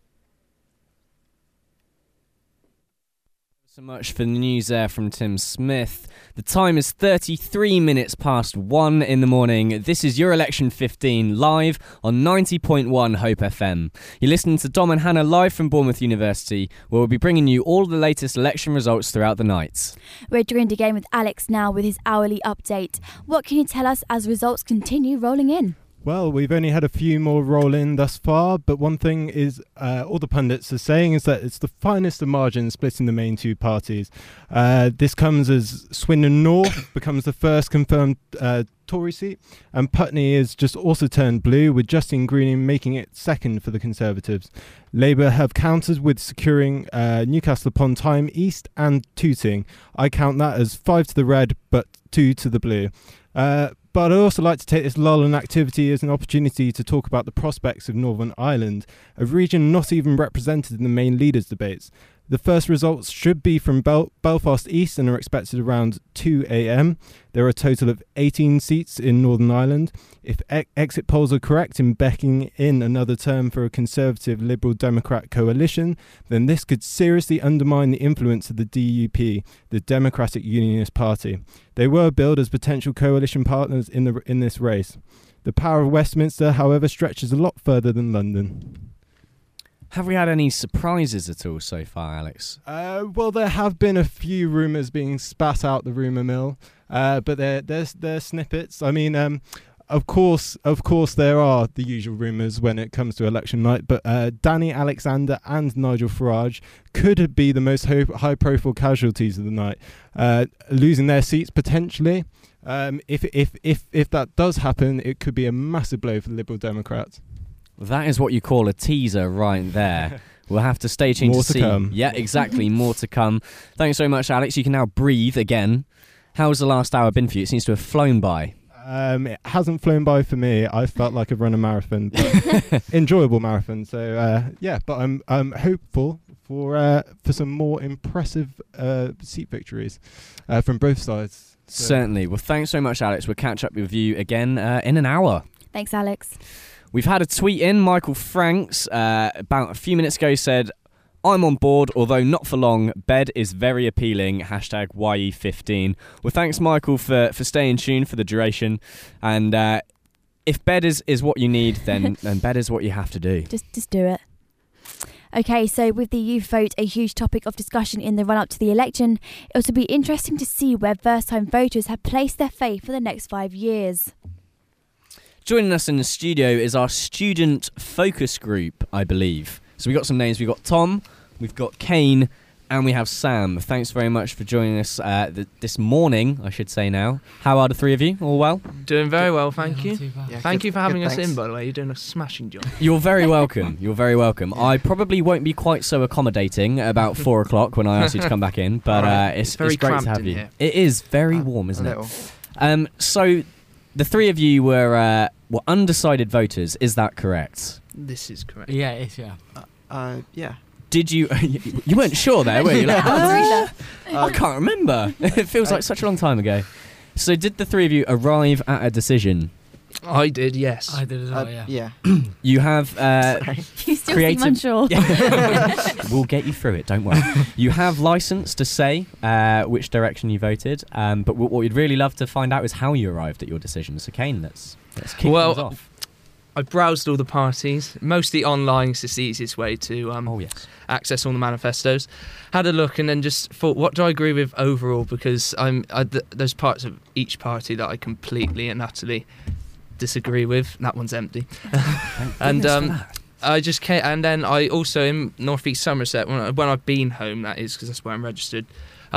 So much for the news there from Tim Smith. The time is 33 minutes past 1 in the morning. This is Your Election 15 live on 90.1 Hope FM. You're listening to Dom and Hannah live from Bournemouth University, where we'll be bringing you all the latest election results throughout the night. We're joined again with Alex now with his hourly update. What can you tell us as results continue rolling in? Well, we've only had a few more roll in thus far, but one thing is all the pundits are saying is that it's the finest of margins splitting the main two parties. This comes as Swindon North becomes the first confirmed Tory seat, and Putney is just also turned blue, with Justine Greening making it second for the Conservatives. Labour have countered with securing Newcastle upon Tyne East and Tooting. I count that as 5 to the red, but 2 to the blue. But I'd also like to take this lull in activity as an opportunity to talk about the prospects of Northern Ireland, a region not even represented in the main leaders' debates. The first results should be from Belfast East and are expected around 2 a.m. There are a total of 18 seats in Northern Ireland. If exit polls are correct in backing in another term for a Conservative Liberal Democrat coalition, then this could seriously undermine the influence of the DUP, the Democratic Unionist Party. They were billed as potential coalition partners in this race. The power of Westminster, however, stretches a lot further than London. Have we had any surprises at all so far, Alex? Well, there have been a few rumours being spat out the rumour mill, but they're snippets. I mean, of course, there are the usual rumours when it comes to election night, but Danny Alexander and Nigel Farage could be the most high-profile casualties of the night, losing their seats potentially. If that does happen, it could be a massive blow for the Liberal Democrats. That is what you call a teaser right there. We'll have to stay tuned More to to see. come. Yeah, exactly. More to come. Thanks so much, Alex. You can now breathe again. How's the last hour been for you? It seems to have flown by. It hasn't flown by for me. I felt like I've run a marathon, but enjoyable marathon. So but I'm hopeful for some more impressive seat victories from both sides. So. Certainly. Well, thanks so much, Alex. We'll catch up with you again in an hour. Thanks, Alex. We've had a tweet in. Michael Franks, about a few minutes ago, said, "I'm on board, although not for long. Bed is very appealing. Hashtag YE15. Well, thanks, Michael, for staying tuned for the duration. And if bed is what you need, then bed is what you have to do. Just do it. Okay, so with the youth vote a huge topic of discussion in the run-up to the election, it will be interesting to see where first-time voters have placed their faith for the next 5 years. Joining us in the studio is our student focus group, I believe. So we've got some names. We've got Tom, we've got Kane, and we have Sam. Thanks very much for joining us this morning, I should say now. How are the three of you? All well? Doing very well, thank you. Yeah, thank you for having us thanks. in, by the way. You're doing a smashing job. You're very welcome. You're very welcome. I probably won't be quite so accommodating about 4 o'clock when I ask you to come back in, but Right. it's Very great to cramped have in you. here. It is very warm, isn't little. it? So the three of you were undecided voters. Is that correct? This is correct. Yeah, it is, yeah. Yeah. Did you? You weren't sure there, were you? Like, I can't remember. It feels like such a long time ago. So did the three of you arrive at a decision? I did, yes. I did as well, yeah. You have You still creative... seem unsure. We'll get you through it, don't worry. You have license to say which direction you voted, but what we'd really love to find out is how you arrived at your decision. So Kane, let's kick things off. I browsed all the parties, mostly online, because it's the easiest way to access all the manifestos. Had a look and then just thought, what do I agree with overall? Because there's parts of each party that I completely and utterly disagree with. That one's empty. And I just came, and then I also in North East Somerset when I've been home, that is, because that's where I'm registered.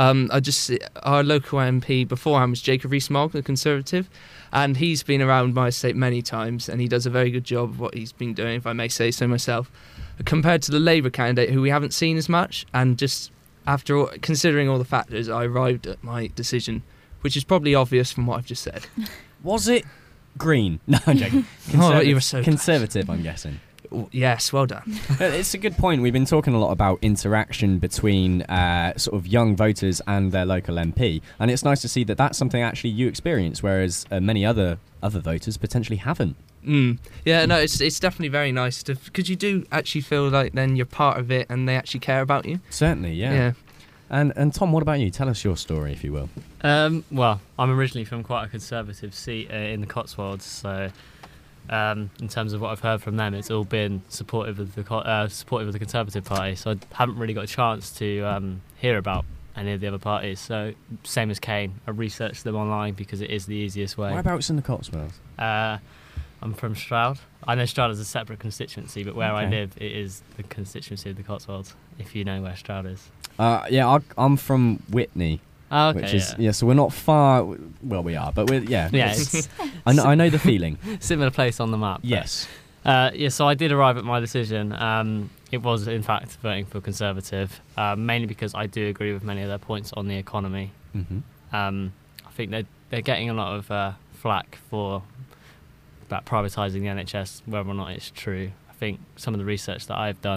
Our local MP beforehand was Jacob Rees-Mogg, the Conservative, and he's been around my estate many times, and he does a very good job of what he's been doing, if I may say so myself, compared to the Labour candidate, who we haven't seen as much. And just after considering all the factors, I arrived at my decision, which is probably obvious from what I've just said. Was it Green? No, I'm joking. You were so Conservative, I'm guessing. Yes, well done. It's a good point. We've been talking a lot about interaction between sort of young voters and their local MP, and it's nice to see that that's something actually you experience, whereas many other voters potentially haven't. Yeah, no, it's definitely very nice because you do actually feel like then you're part of it and they actually care about you. Certainly, yeah. And Tom, what about you? Tell us your story, if you will. Well, I'm originally from quite a conservative seat in the Cotswolds, so in terms of what I've heard from them, it's all been supportive of the Conservative Party. So I haven't really got a chance to hear about any of the other parties. So same as Kane, I researched them online because it is the easiest way. Whereabouts in the Cotswolds? I'm from Stroud. I know Stroud is a separate constituency, but where I live, it is the constituency of the Cotswolds. If you know where Stroud is. I'm from Whitney. Oh, okay, which is so we're not far. Well, we are, but we're it's I know the feeling. Similar place on the map. Yes. So I did arrive at my decision. It was in fact voting for Conservative, mainly because I do agree with many of their points on the economy. Mm-hmm. I think they're getting a lot of flack for about privatising the NHS, whether or not it's true. I think some of the research that I've done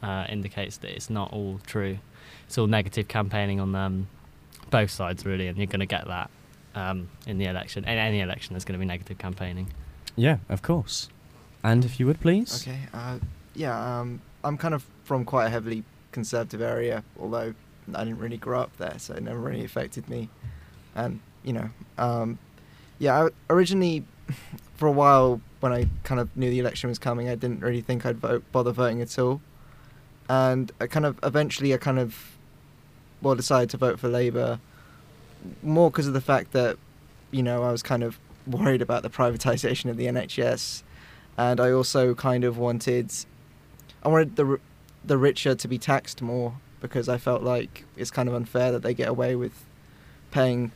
indicates that it's not all true. It's all negative campaigning on both sides, really, and you're going to get that in the election. In any election, there's going to be negative campaigning. Yeah, of course. And if you would, please. Okay. I'm kind of from quite a heavily conservative area, although I didn't really grow up there, so it never really affected me. And, I originally, for a while, when I kind of knew the election was coming, I didn't really think I'd bother voting at all. And I eventually decided to vote for Labour, more because of the fact that, I was kind of worried about the privatisation of the NHS, and I also kind of wanted the richer to be taxed more, because I felt like it's kind of unfair that they get away with paying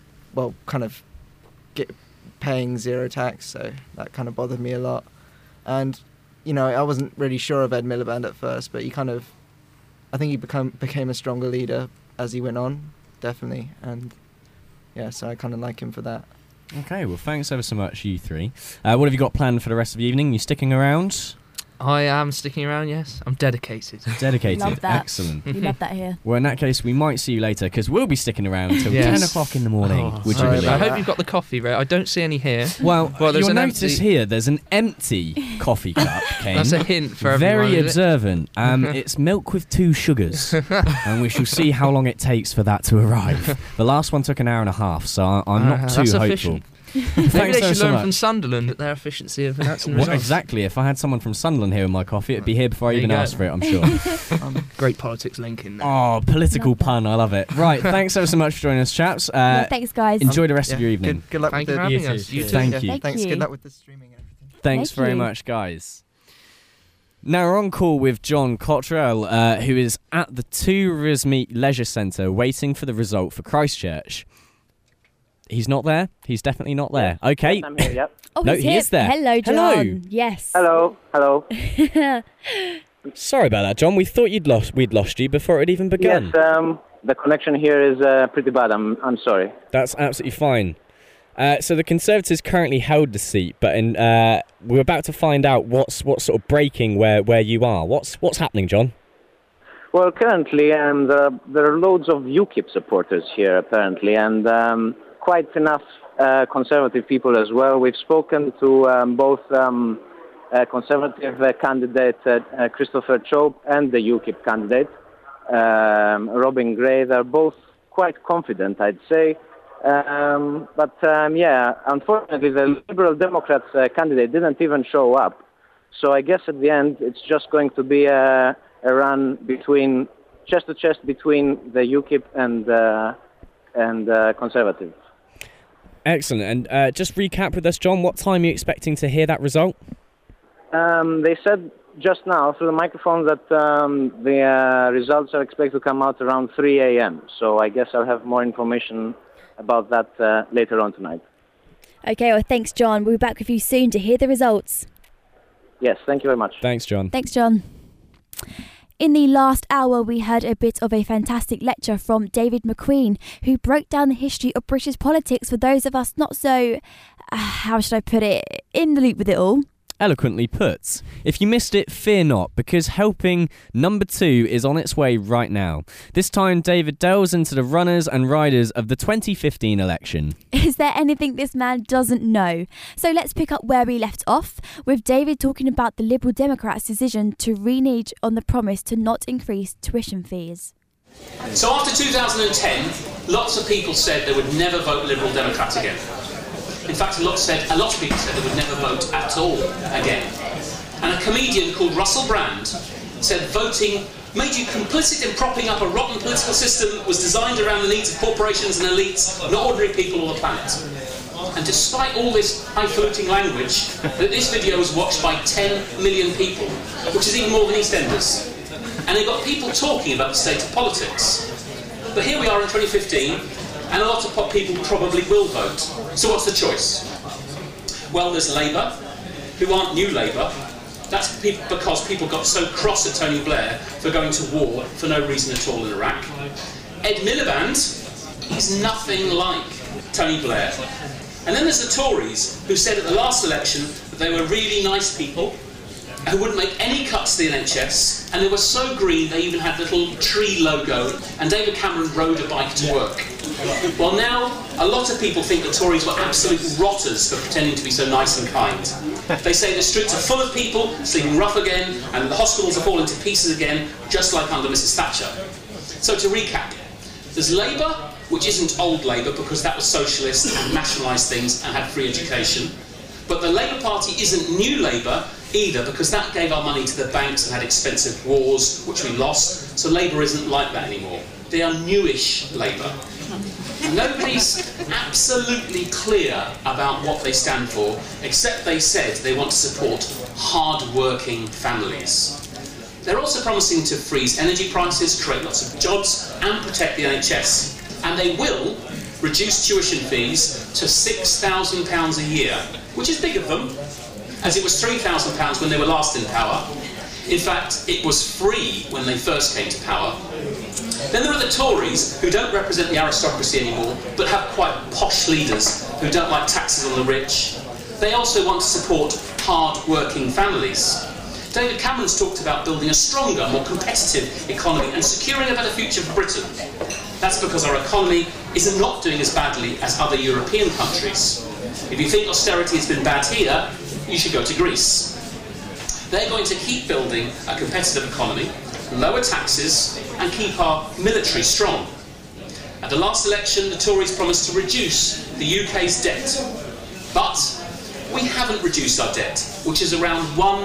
zero tax, so that kind of bothered me a lot. And, I wasn't really sure of Ed Miliband at first, but I think he became a stronger leader as he went on, definitely, and so I kind of like him for that. Okay, well, thanks ever so much, you three. What have you got planned for the rest of the evening? You sticking around? I am sticking around, yes. I'm dedicated. Dedicated, Love that. Excellent. We love that here. Well, in that case, we might see you later, because we'll be sticking around till 10 o'clock in the morning. Would you believe? I hope you've got the coffee, Ray. I don't see any here. Well, there's you'll an notice here there's an empty coffee cup, Kane. That's a hint for everyone. Very observant. It's milk with 2 sugars, and we shall see how long it takes for that to arrive. The last one took an hour and a half, so I'm not too hopeful. Efficient. Maybe they should learn from Sunderland at their efficiency of announcing results. Exactly. If I had someone from Sunderland here in my coffee, it'd be here before I even asked for it, I'm sure. Great politics link in there. Oh, political pun. I love it. Right, thanks ever so much for joining us, chaps. Thanks, guys. Enjoy the rest of your evening. Good luck Thank with you for having us. You too. Thank you. Thanks. Good luck with the streaming and everything. Thanks very much, guys. Now we're on call with John Cottrell, who is at the Two Rivers Leisure Centre waiting for the result for Christchurch. He's not there? He's definitely not there. Okay. Yes, I'm here, yep. Oh, no, he's he here. is there. Hello, John. Hello. Yes. Hello. Sorry about that, John. We thought we'd lost you before it had even begun. Yes, the connection here is pretty bad. I'm sorry. That's absolutely fine. So the Conservatives currently held the seat, but we're about to find out what's sort of breaking where you are. What's happening, John? Well, currently there are loads of UKIP supporters here, apparently, and quite enough Conservative people as well. We've spoken to both Conservative candidate Christopher Chope and the UKIP candidate Robin Gray. They're both quite confident, I'd say. But unfortunately, the Liberal Democrats candidate didn't even show up. So I guess at the end, it's just going to be a run between chest to chest between the UKIP and Conservative. Excellent. And just recap with us, John. What time are you expecting to hear that result? They said just now through the microphone that the results are expected to come out around 3 a.m. So I guess I'll have more information about that later on tonight. Okay, well, thanks, John. We'll be back with you soon to hear the results. Yes, thank you very much. Thanks, John. Thanks, John. In the last hour, we heard a bit of a fantastic lecture from David McQueen, who broke down the history of British politics for those of us not so, how should I put it, in the loop with it all. Eloquently put. If you missed it, fear not, because helping number 2 is on its way right now. This time, David delves into the runners and riders of the 2015 election. Is there anything this man doesn't know? So let's pick up where we left off, with David talking about the Liberal Democrats' decision to renege on the promise to not increase tuition fees. So after 2010, lots of people said they would never vote Liberal Democrat again. In fact, a lot of people said they would never vote at all again. And a comedian called Russell Brand said voting made you complicit in propping up a rotten political system that was designed around the needs of corporations and elites, not ordinary people on the planet. And despite all this highfalutin language, this video was watched by 10 million people, which is even more than EastEnders. And it got people talking about the state of politics. But here we are in 2015, and a lot of people probably will vote. So what's the choice? Well, there's Labour, who aren't new Labour. That's because people got so cross at Tony Blair for going to war for no reason at all in Iraq. Ed Miliband is nothing like Tony Blair. And then there's the Tories, who said at the last election that they were really nice people, who wouldn't make any cuts to the NHS, and they were so green they even had a little tree logo, and David Cameron rode a bike to work. Well, now a lot of people think the Tories were absolute rotters for pretending to be so nice and kind. They say the streets are full of people sleeping rough again, and the hospitals are falling to pieces again, just like under Mrs Thatcher. So to recap, there's Labour, which isn't old Labour because that was socialist and nationalised things and had free education. But the Labour Party isn't new Labour either, because that gave our money to the banks and had expensive wars, which we lost. So Labour isn't like that anymore. They are newish Labour. Nobody's absolutely clear about what they stand for, except they said they want to support hard-working families. They're also promising to freeze energy prices, create lots of jobs, and protect the NHS. And they will reduce tuition fees to £6,000 a year, which is big of them, as it was £3,000 when they were last in power. In fact, it was free when they first came to power. Then there are the Tories, who don't represent the aristocracy anymore, but have quite posh leaders who don't like taxes on the rich. They also want to support hard-working families. David Cameron's talked about building a stronger, more competitive economy and securing a better future for Britain. That's because our economy is not doing as badly as other European countries. If you think austerity has been bad here, you should go to Greece. They're going to keep building a competitive economy, lower taxes, and keep our military strong. At the last election, the Tories promised to reduce the UK's debt. But we haven't reduced our debt, which is around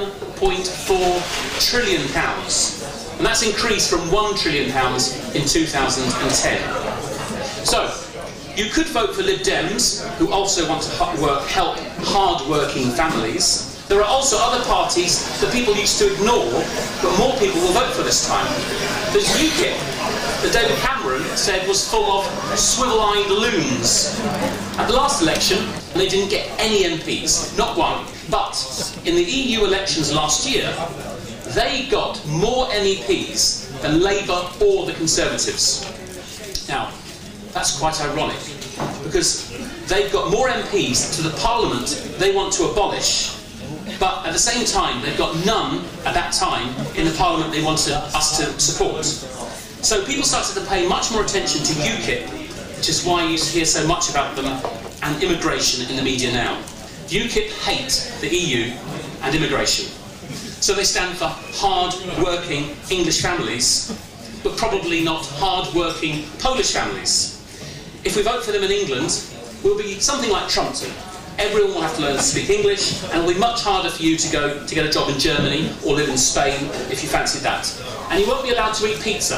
£1.4 trillion. And that's increased from £1 trillion in 2010. So, you could vote for Lib Dems, who also want to help hard-working families. There are also other parties that people used to ignore, but more people will vote for this time. There's UKIP, that David Cameron said was full of swivel-eyed loons. At the last election, they didn't get any MPs, not one. But in the EU elections last year, they got more MEPs than Labour or the Conservatives. Now, that's quite ironic, because they've got more MPs to the Parliament they want to abolish, but at the same time they've got none at that time in the Parliament they wanted us to support. So people started to pay much more attention to UKIP, which is why you hear so much about them and immigration in the media now. UKIP hate the EU and immigration. So they stand for hard-working English families, but probably not hard-working Polish families. If we vote for them in England, we'll be something like Trumpton. Everyone will have to learn to speak English, and it'll be much harder for you to go to get a job in Germany or live in Spain if you fancied that. And you won't be allowed to eat pizza.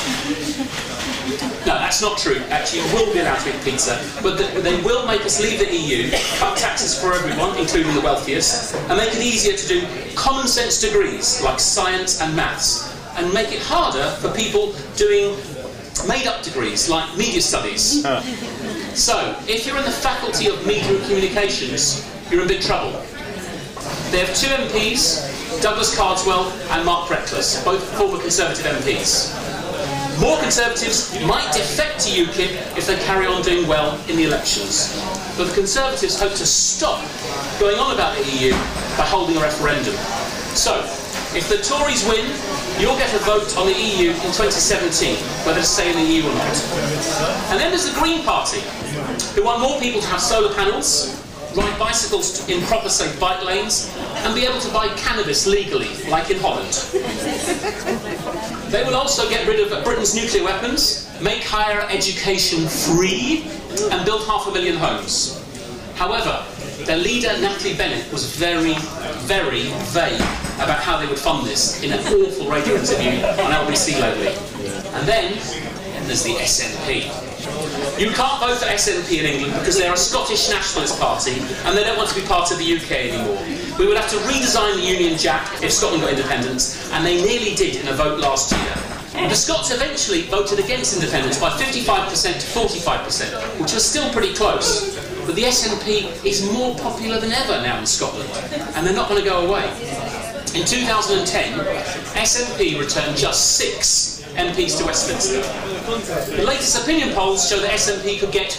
No, that's not true. Actually, you will be allowed to eat pizza, but they will make us leave the EU, cut taxes for everyone, including the wealthiest, and make it easier to do common sense degrees like science and maths, and make it harder for people doing made-up degrees like media studies. So, if you're in the Faculty of Media and Communications, you're in big trouble. They have two MPs, Douglas Carswell and Mark Reckless, both former Conservative MPs. More Conservatives might defect to UKIP if they carry on doing well in the elections. But the Conservatives hope to stop going on about the EU by holding a referendum. So, if the Tories win, you'll get a vote on the EU in 2017, whether to stay in the EU or not. And then there's the Green Party, who want more people to have solar panels, ride bicycles in proper safe bike lanes, and be able to buy cannabis legally, like in Holland. They will also get rid of Britain's nuclear weapons, make higher education free, and build 500,000 homes. However, their leader, Natalie Bennett, was very, very vague about how they would fund this in an awful radio interview on LBC lately. And then there's the SNP. You can't vote for SNP in England because they're a Scottish nationalist party and they don't want to be part of the UK anymore. We would have to redesign the Union Jack if Scotland got independence, and they nearly did in a vote last year. The Scots eventually voted against independence by 55% to 45%, which was still pretty close. But the SNP is more popular than ever now in Scotland, and they're not going to go away. In 2010, SNP returned just 6 MPs to Westminster. The latest opinion polls show that SNP could get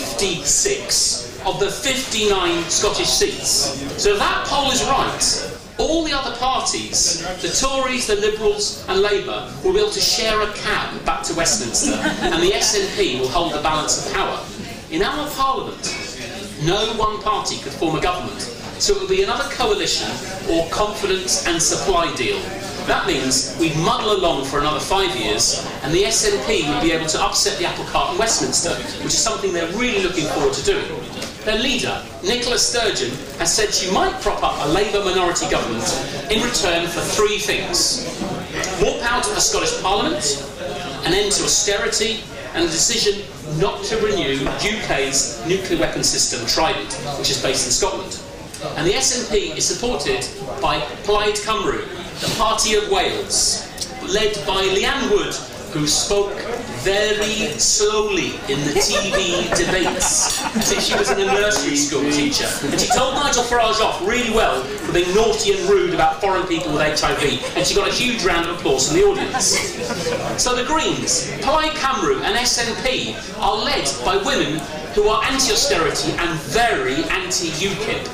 56 of the 59 Scottish seats. So if that poll is right, all the other parties, the Tories, the Liberals and Labour, will be able to share a cab back to Westminster, and the SNP will hold the balance of power. In our Parliament, no one party could form a government, so it will be another coalition or confidence and supply deal. That means we muddle along for another 5 years, and the SNP will be able to upset the apple cart in Westminster, which is something they're really looking forward to doing. Their leader, Nicola Sturgeon, has said she might prop up a Labour minority government in return for 3 things: more power to the Scottish Parliament, an end to austerity, and a decision not to renew UK's nuclear weapon system, Trident, which is based in Scotland. And the SNP is supported by Plaid Cymru, the Party of Wales, led by Leanne Wood, who spoke very slowly in the TV debates, as if she was in a nursery school teacher. And she told Nigel Farage off really well for being naughty and rude about foreign people with HIV, and she got a huge round of applause from the audience. So the Greens, Plaid Cymru and SNP are led by women who are anti-austerity and very anti-UKIP.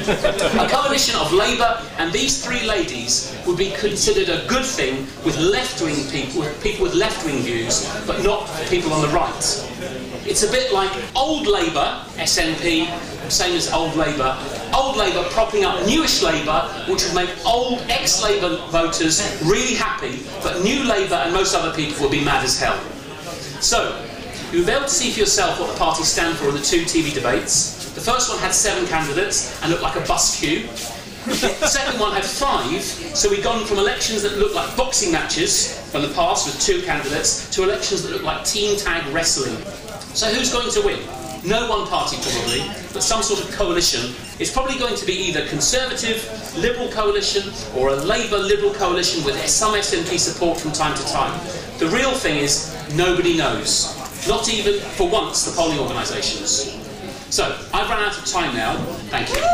A coalition of Labour and these 3 ladies would be considered a good thing with left-wing people with left-wing views, but not people on the right. It's a bit like old Labour, SNP, same as old Labour propping up newish Labour, which would make old ex-Labour voters really happy, but new Labour and most other people would be mad as hell. So, you'll be able to see for yourself what the parties stand for in the 2 TV debates. The first one had 7 candidates and looked like a bus queue. The second one had 5, so we've gone from elections that look like boxing matches from the past with 2 candidates to elections that look like team tag wrestling. So who's going to win? No one party probably, but some sort of coalition. It's probably going to be either Conservative Liberal coalition or a Labour Liberal coalition with some SNP support from time to time. The real thing is nobody knows. Not even, for once, the polling organisations. So, I've run out of time now. Thank you.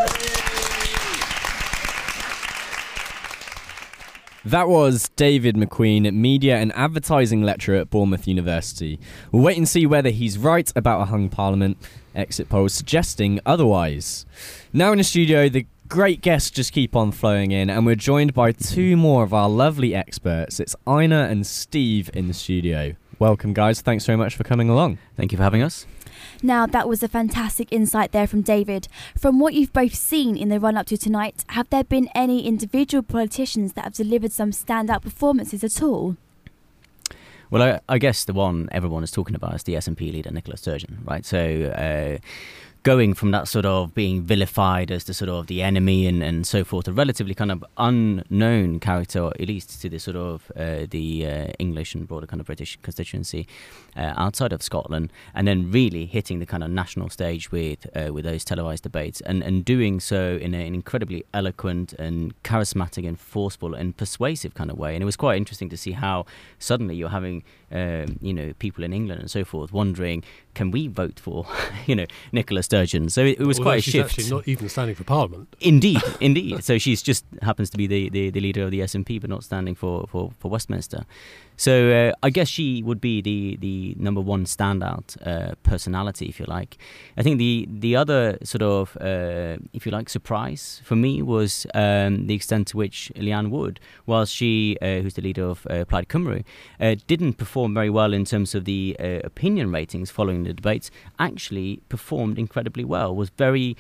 That was David McQueen, Media and Advertising Lecturer at Bournemouth University. We'll wait and see whether he's right about a hung parliament, exit polls suggesting otherwise. Now in the studio, the great guests just keep on flowing in, and we're joined by 2 more of our lovely experts. It's Ina and Steve in the studio. Welcome, guys. Thanks very much for coming along. Thank you for having us. Now, that was a fantastic insight there from David. From what you've both seen in the run-up to tonight, have there been any individual politicians that have delivered some standout performances at all? Well, I guess the one everyone is talking about is the SNP leader, Nicola Sturgeon, right? So going from that sort of being vilified as the sort of the enemy and so forth, a relatively kind of unknown character, at least to the sort of the English and broader kind of British constituency outside of Scotland, and then really hitting the kind of national stage with those televised debates and doing so in an incredibly eloquent and charismatic and forceful and persuasive kind of way. And it was quite interesting to see how suddenly you're having people in England and so forth wondering, can we vote for Nicola Sturgeon? So it was quite a shift. She's actually not even standing for Parliament. Indeed. So she's just happens to be the leader of the SNP, but not standing for Westminster. So I guess she would be the number one standout personality, if you like. I think the other sort of, if you like, surprise for me was the extent to which Leanne Wood, whilst she, who's the leader of Plaid Cymru, didn't perform very well in terms of the opinion ratings following the debates, actually performed incredibly well, was very,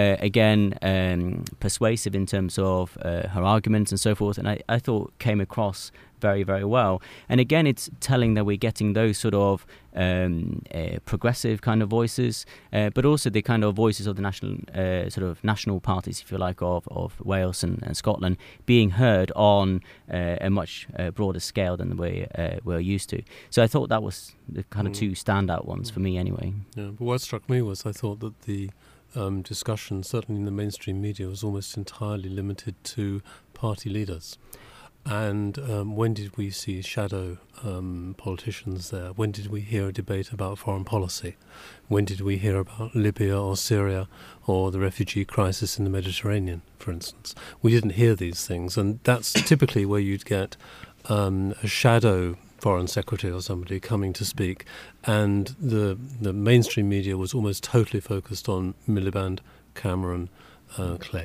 persuasive in terms of her arguments and so forth, and I thought came across very, very well. And again, it's telling that we're getting those sort of progressive kind of voices, but also the kind of voices of the national parties, if you like, of Wales and Scotland being heard on a much broader scale than we're used to. So I thought that was the kind of 2 standout ones for me anyway. Yeah, but what struck me was I thought that the discussion, certainly in the mainstream media, was almost entirely limited to party leaders. And when did we see shadow politicians there? When did we hear a debate about foreign policy? When did we hear about Libya or Syria or the refugee crisis in the Mediterranean, for instance? We didn't hear these things, and that's typically where you'd get a shadow foreign secretary or somebody coming to speak, and the mainstream media was almost totally focused on Miliband, Cameron, Clegg.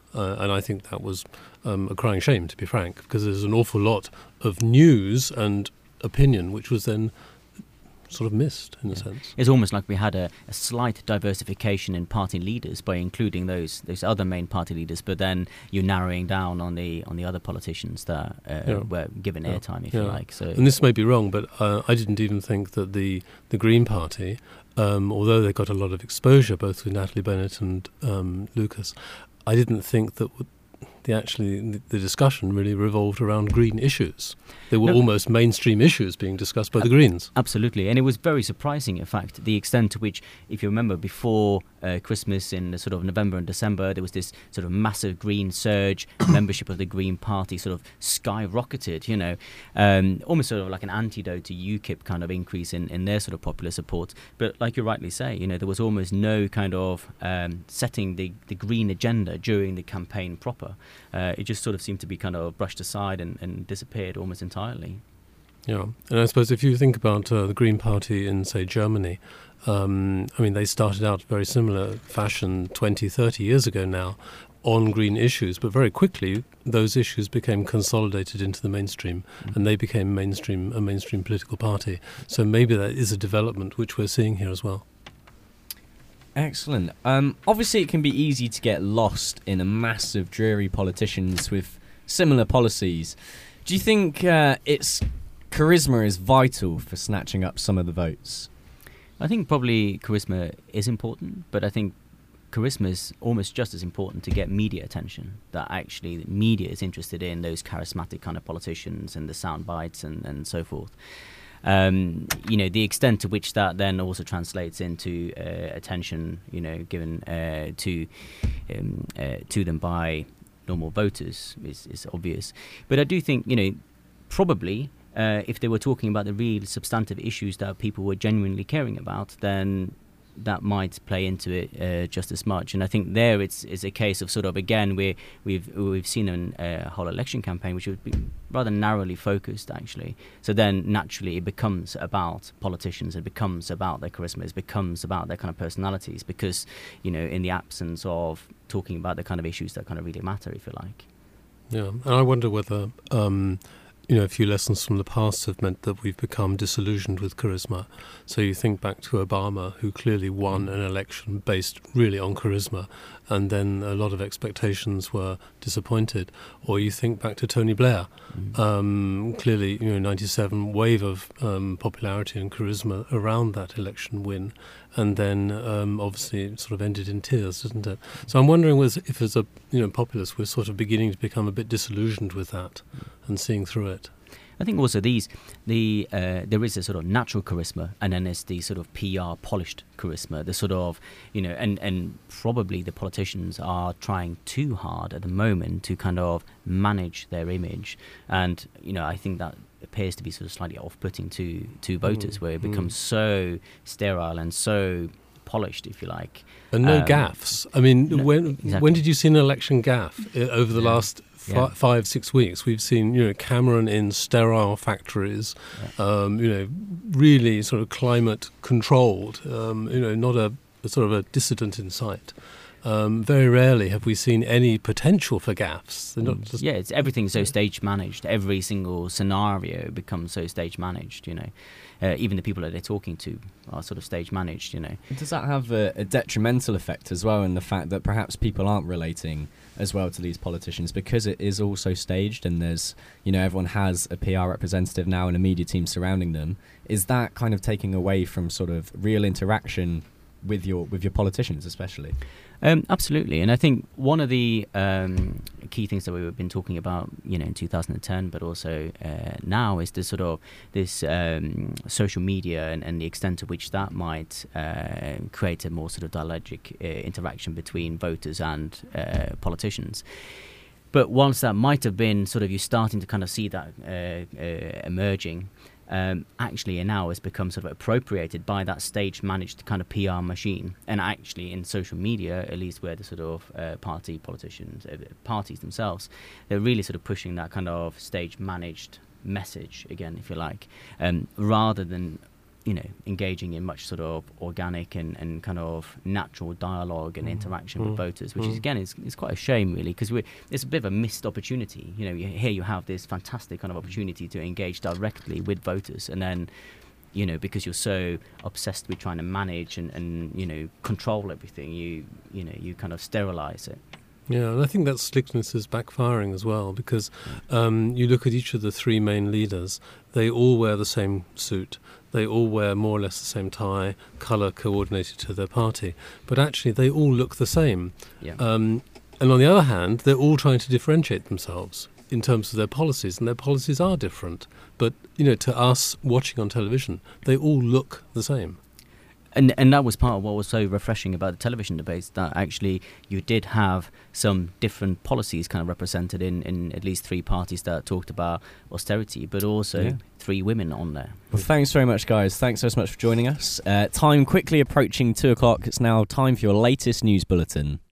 And I think that was a crying shame, to be frank, because there's an awful lot of news and opinion which was then sort of missed, in a sense. It's almost like we had a slight diversification in party leaders by including those other main party leaders, but then you're narrowing down on the other politicians that were given airtime, if you like. So, and this may be wrong, but I didn't even think that the Green Party, although they got a lot of exposure, both with Natalie Bennett and Lucas, I didn't think that the discussion really revolved around green issues. There were almost mainstream issues being discussed by the Greens. Absolutely, and it was very surprising, in fact, the extent to which, if you remember, before Christmas in the sort of November and December, there was this sort of massive Green surge. Membership of the Green Party sort of skyrocketed, almost sort of like an antidote to UKIP kind of increase in their sort of popular support. But like you rightly say, there was almost no kind of setting the Green agenda during the campaign proper. It just sort of seemed to be kind of brushed aside and disappeared almost entirely. Yeah, and I suppose if you think about the Green Party in, say, Germany, they started out very similar fashion 20, 30 years ago now on green issues, but very quickly those issues became consolidated into the mainstream, and they became a mainstream political party. So maybe that is a development which we're seeing here as well. Excellent. Obviously, it can be easy to get lost in a mass of dreary politicians with similar policies. Do you think its charisma is vital for snatching up some of the votes? I think probably charisma is important, but I think charisma is almost just as important to get media attention, that actually the media is interested in those charismatic kind of politicians and the sound bites and so forth. The extent to which that then also translates into attention, given to them by normal voters is obvious. But I do think, probably if they were talking about the real substantive issues that people were genuinely caring about, then that might play into it just as much. And I think there it's a case of sort of, again, we've seen a whole election campaign which would be rather narrowly focused, actually. So then naturally it becomes about politicians, it becomes about their charisma, it becomes about their kind of personalities, because, in the absence of talking about the kind of issues that kind of really matter, if you like. Yeah, and I wonder whether a few lessons from the past have meant that we've become disillusioned with charisma. So you think back to Obama, who clearly won an election based really on charisma, and then a lot of expectations were disappointed. Or you think back to Tony Blair, clearly, 97 wave of popularity and charisma around that election win, and then obviously it sort of ended in tears, didn't it? So I'm wondering if as a populace we're sort of beginning to become a bit disillusioned with that and seeing through it. I think also there is a sort of natural charisma, and then there's the sort of PR polished charisma, the sort of, and probably the politicians are trying too hard at the moment to kind of manage their image. And, I think that appears to be sort of slightly off-putting to voters, where it becomes so sterile and so polished, if you like. And no gaffes. I mean, when did you see an election gaffe over the last 5-6 weeks? We've seen, Cameron in sterile factories, really sort of climate controlled, not a sort of a dissident in sight. Very rarely have we seen any potential for gaffes. They're not just it's everything's so stage managed. Every single scenario becomes so stage managed. Even the people that they're talking to are sort of stage managed. Does that have a detrimental effect as well, in the fact that perhaps people aren't relating as well to these politicians because it is all so staged, and there's everyone has a PR representative now and a media team surrounding them? Is that kind of taking away from sort of real interaction with your politicians, especially? Absolutely, and I think one of the key things that we've been talking about, in 2010, but also now, is this sort of social media and the extent to which that might create a more sort of dialogic interaction between voters and politicians. But once that might have been sort of, you're starting to kind of see that emerging. Actually now has become sort of appropriated by that stage managed kind of PR machine, and actually in social media, at least where the sort of parties themselves, they're really sort of pushing that kind of stage managed message again, if you like, rather than engaging in much sort of organic and kind of natural dialogue and interaction with voters, which is again is quite a shame really, because it's a bit of a missed opportunity. Here you have this fantastic kind of opportunity to engage directly with voters, and then because you're so obsessed with trying to manage and control everything, you kind of sterilize it. Yeah, and I think that slickness is backfiring as well, because you look at each of the three main leaders, they all wear the same suit. They all wear more or less the same tie, colour coordinated to their party. But actually, they all look the same. Yeah. And on the other hand, they're all trying to differentiate themselves in terms of their policies, and their policies are different. But, to us watching on television, they all look the same. And that was part of what was so refreshing about the television debates, that actually you did have some different policies kind of represented in at least three parties that talked about austerity, but also three women on there. Well, thanks very much, guys. Thanks so much for joining us. Time quickly approaching 2 o'clock. It's now time for your latest news bulletin.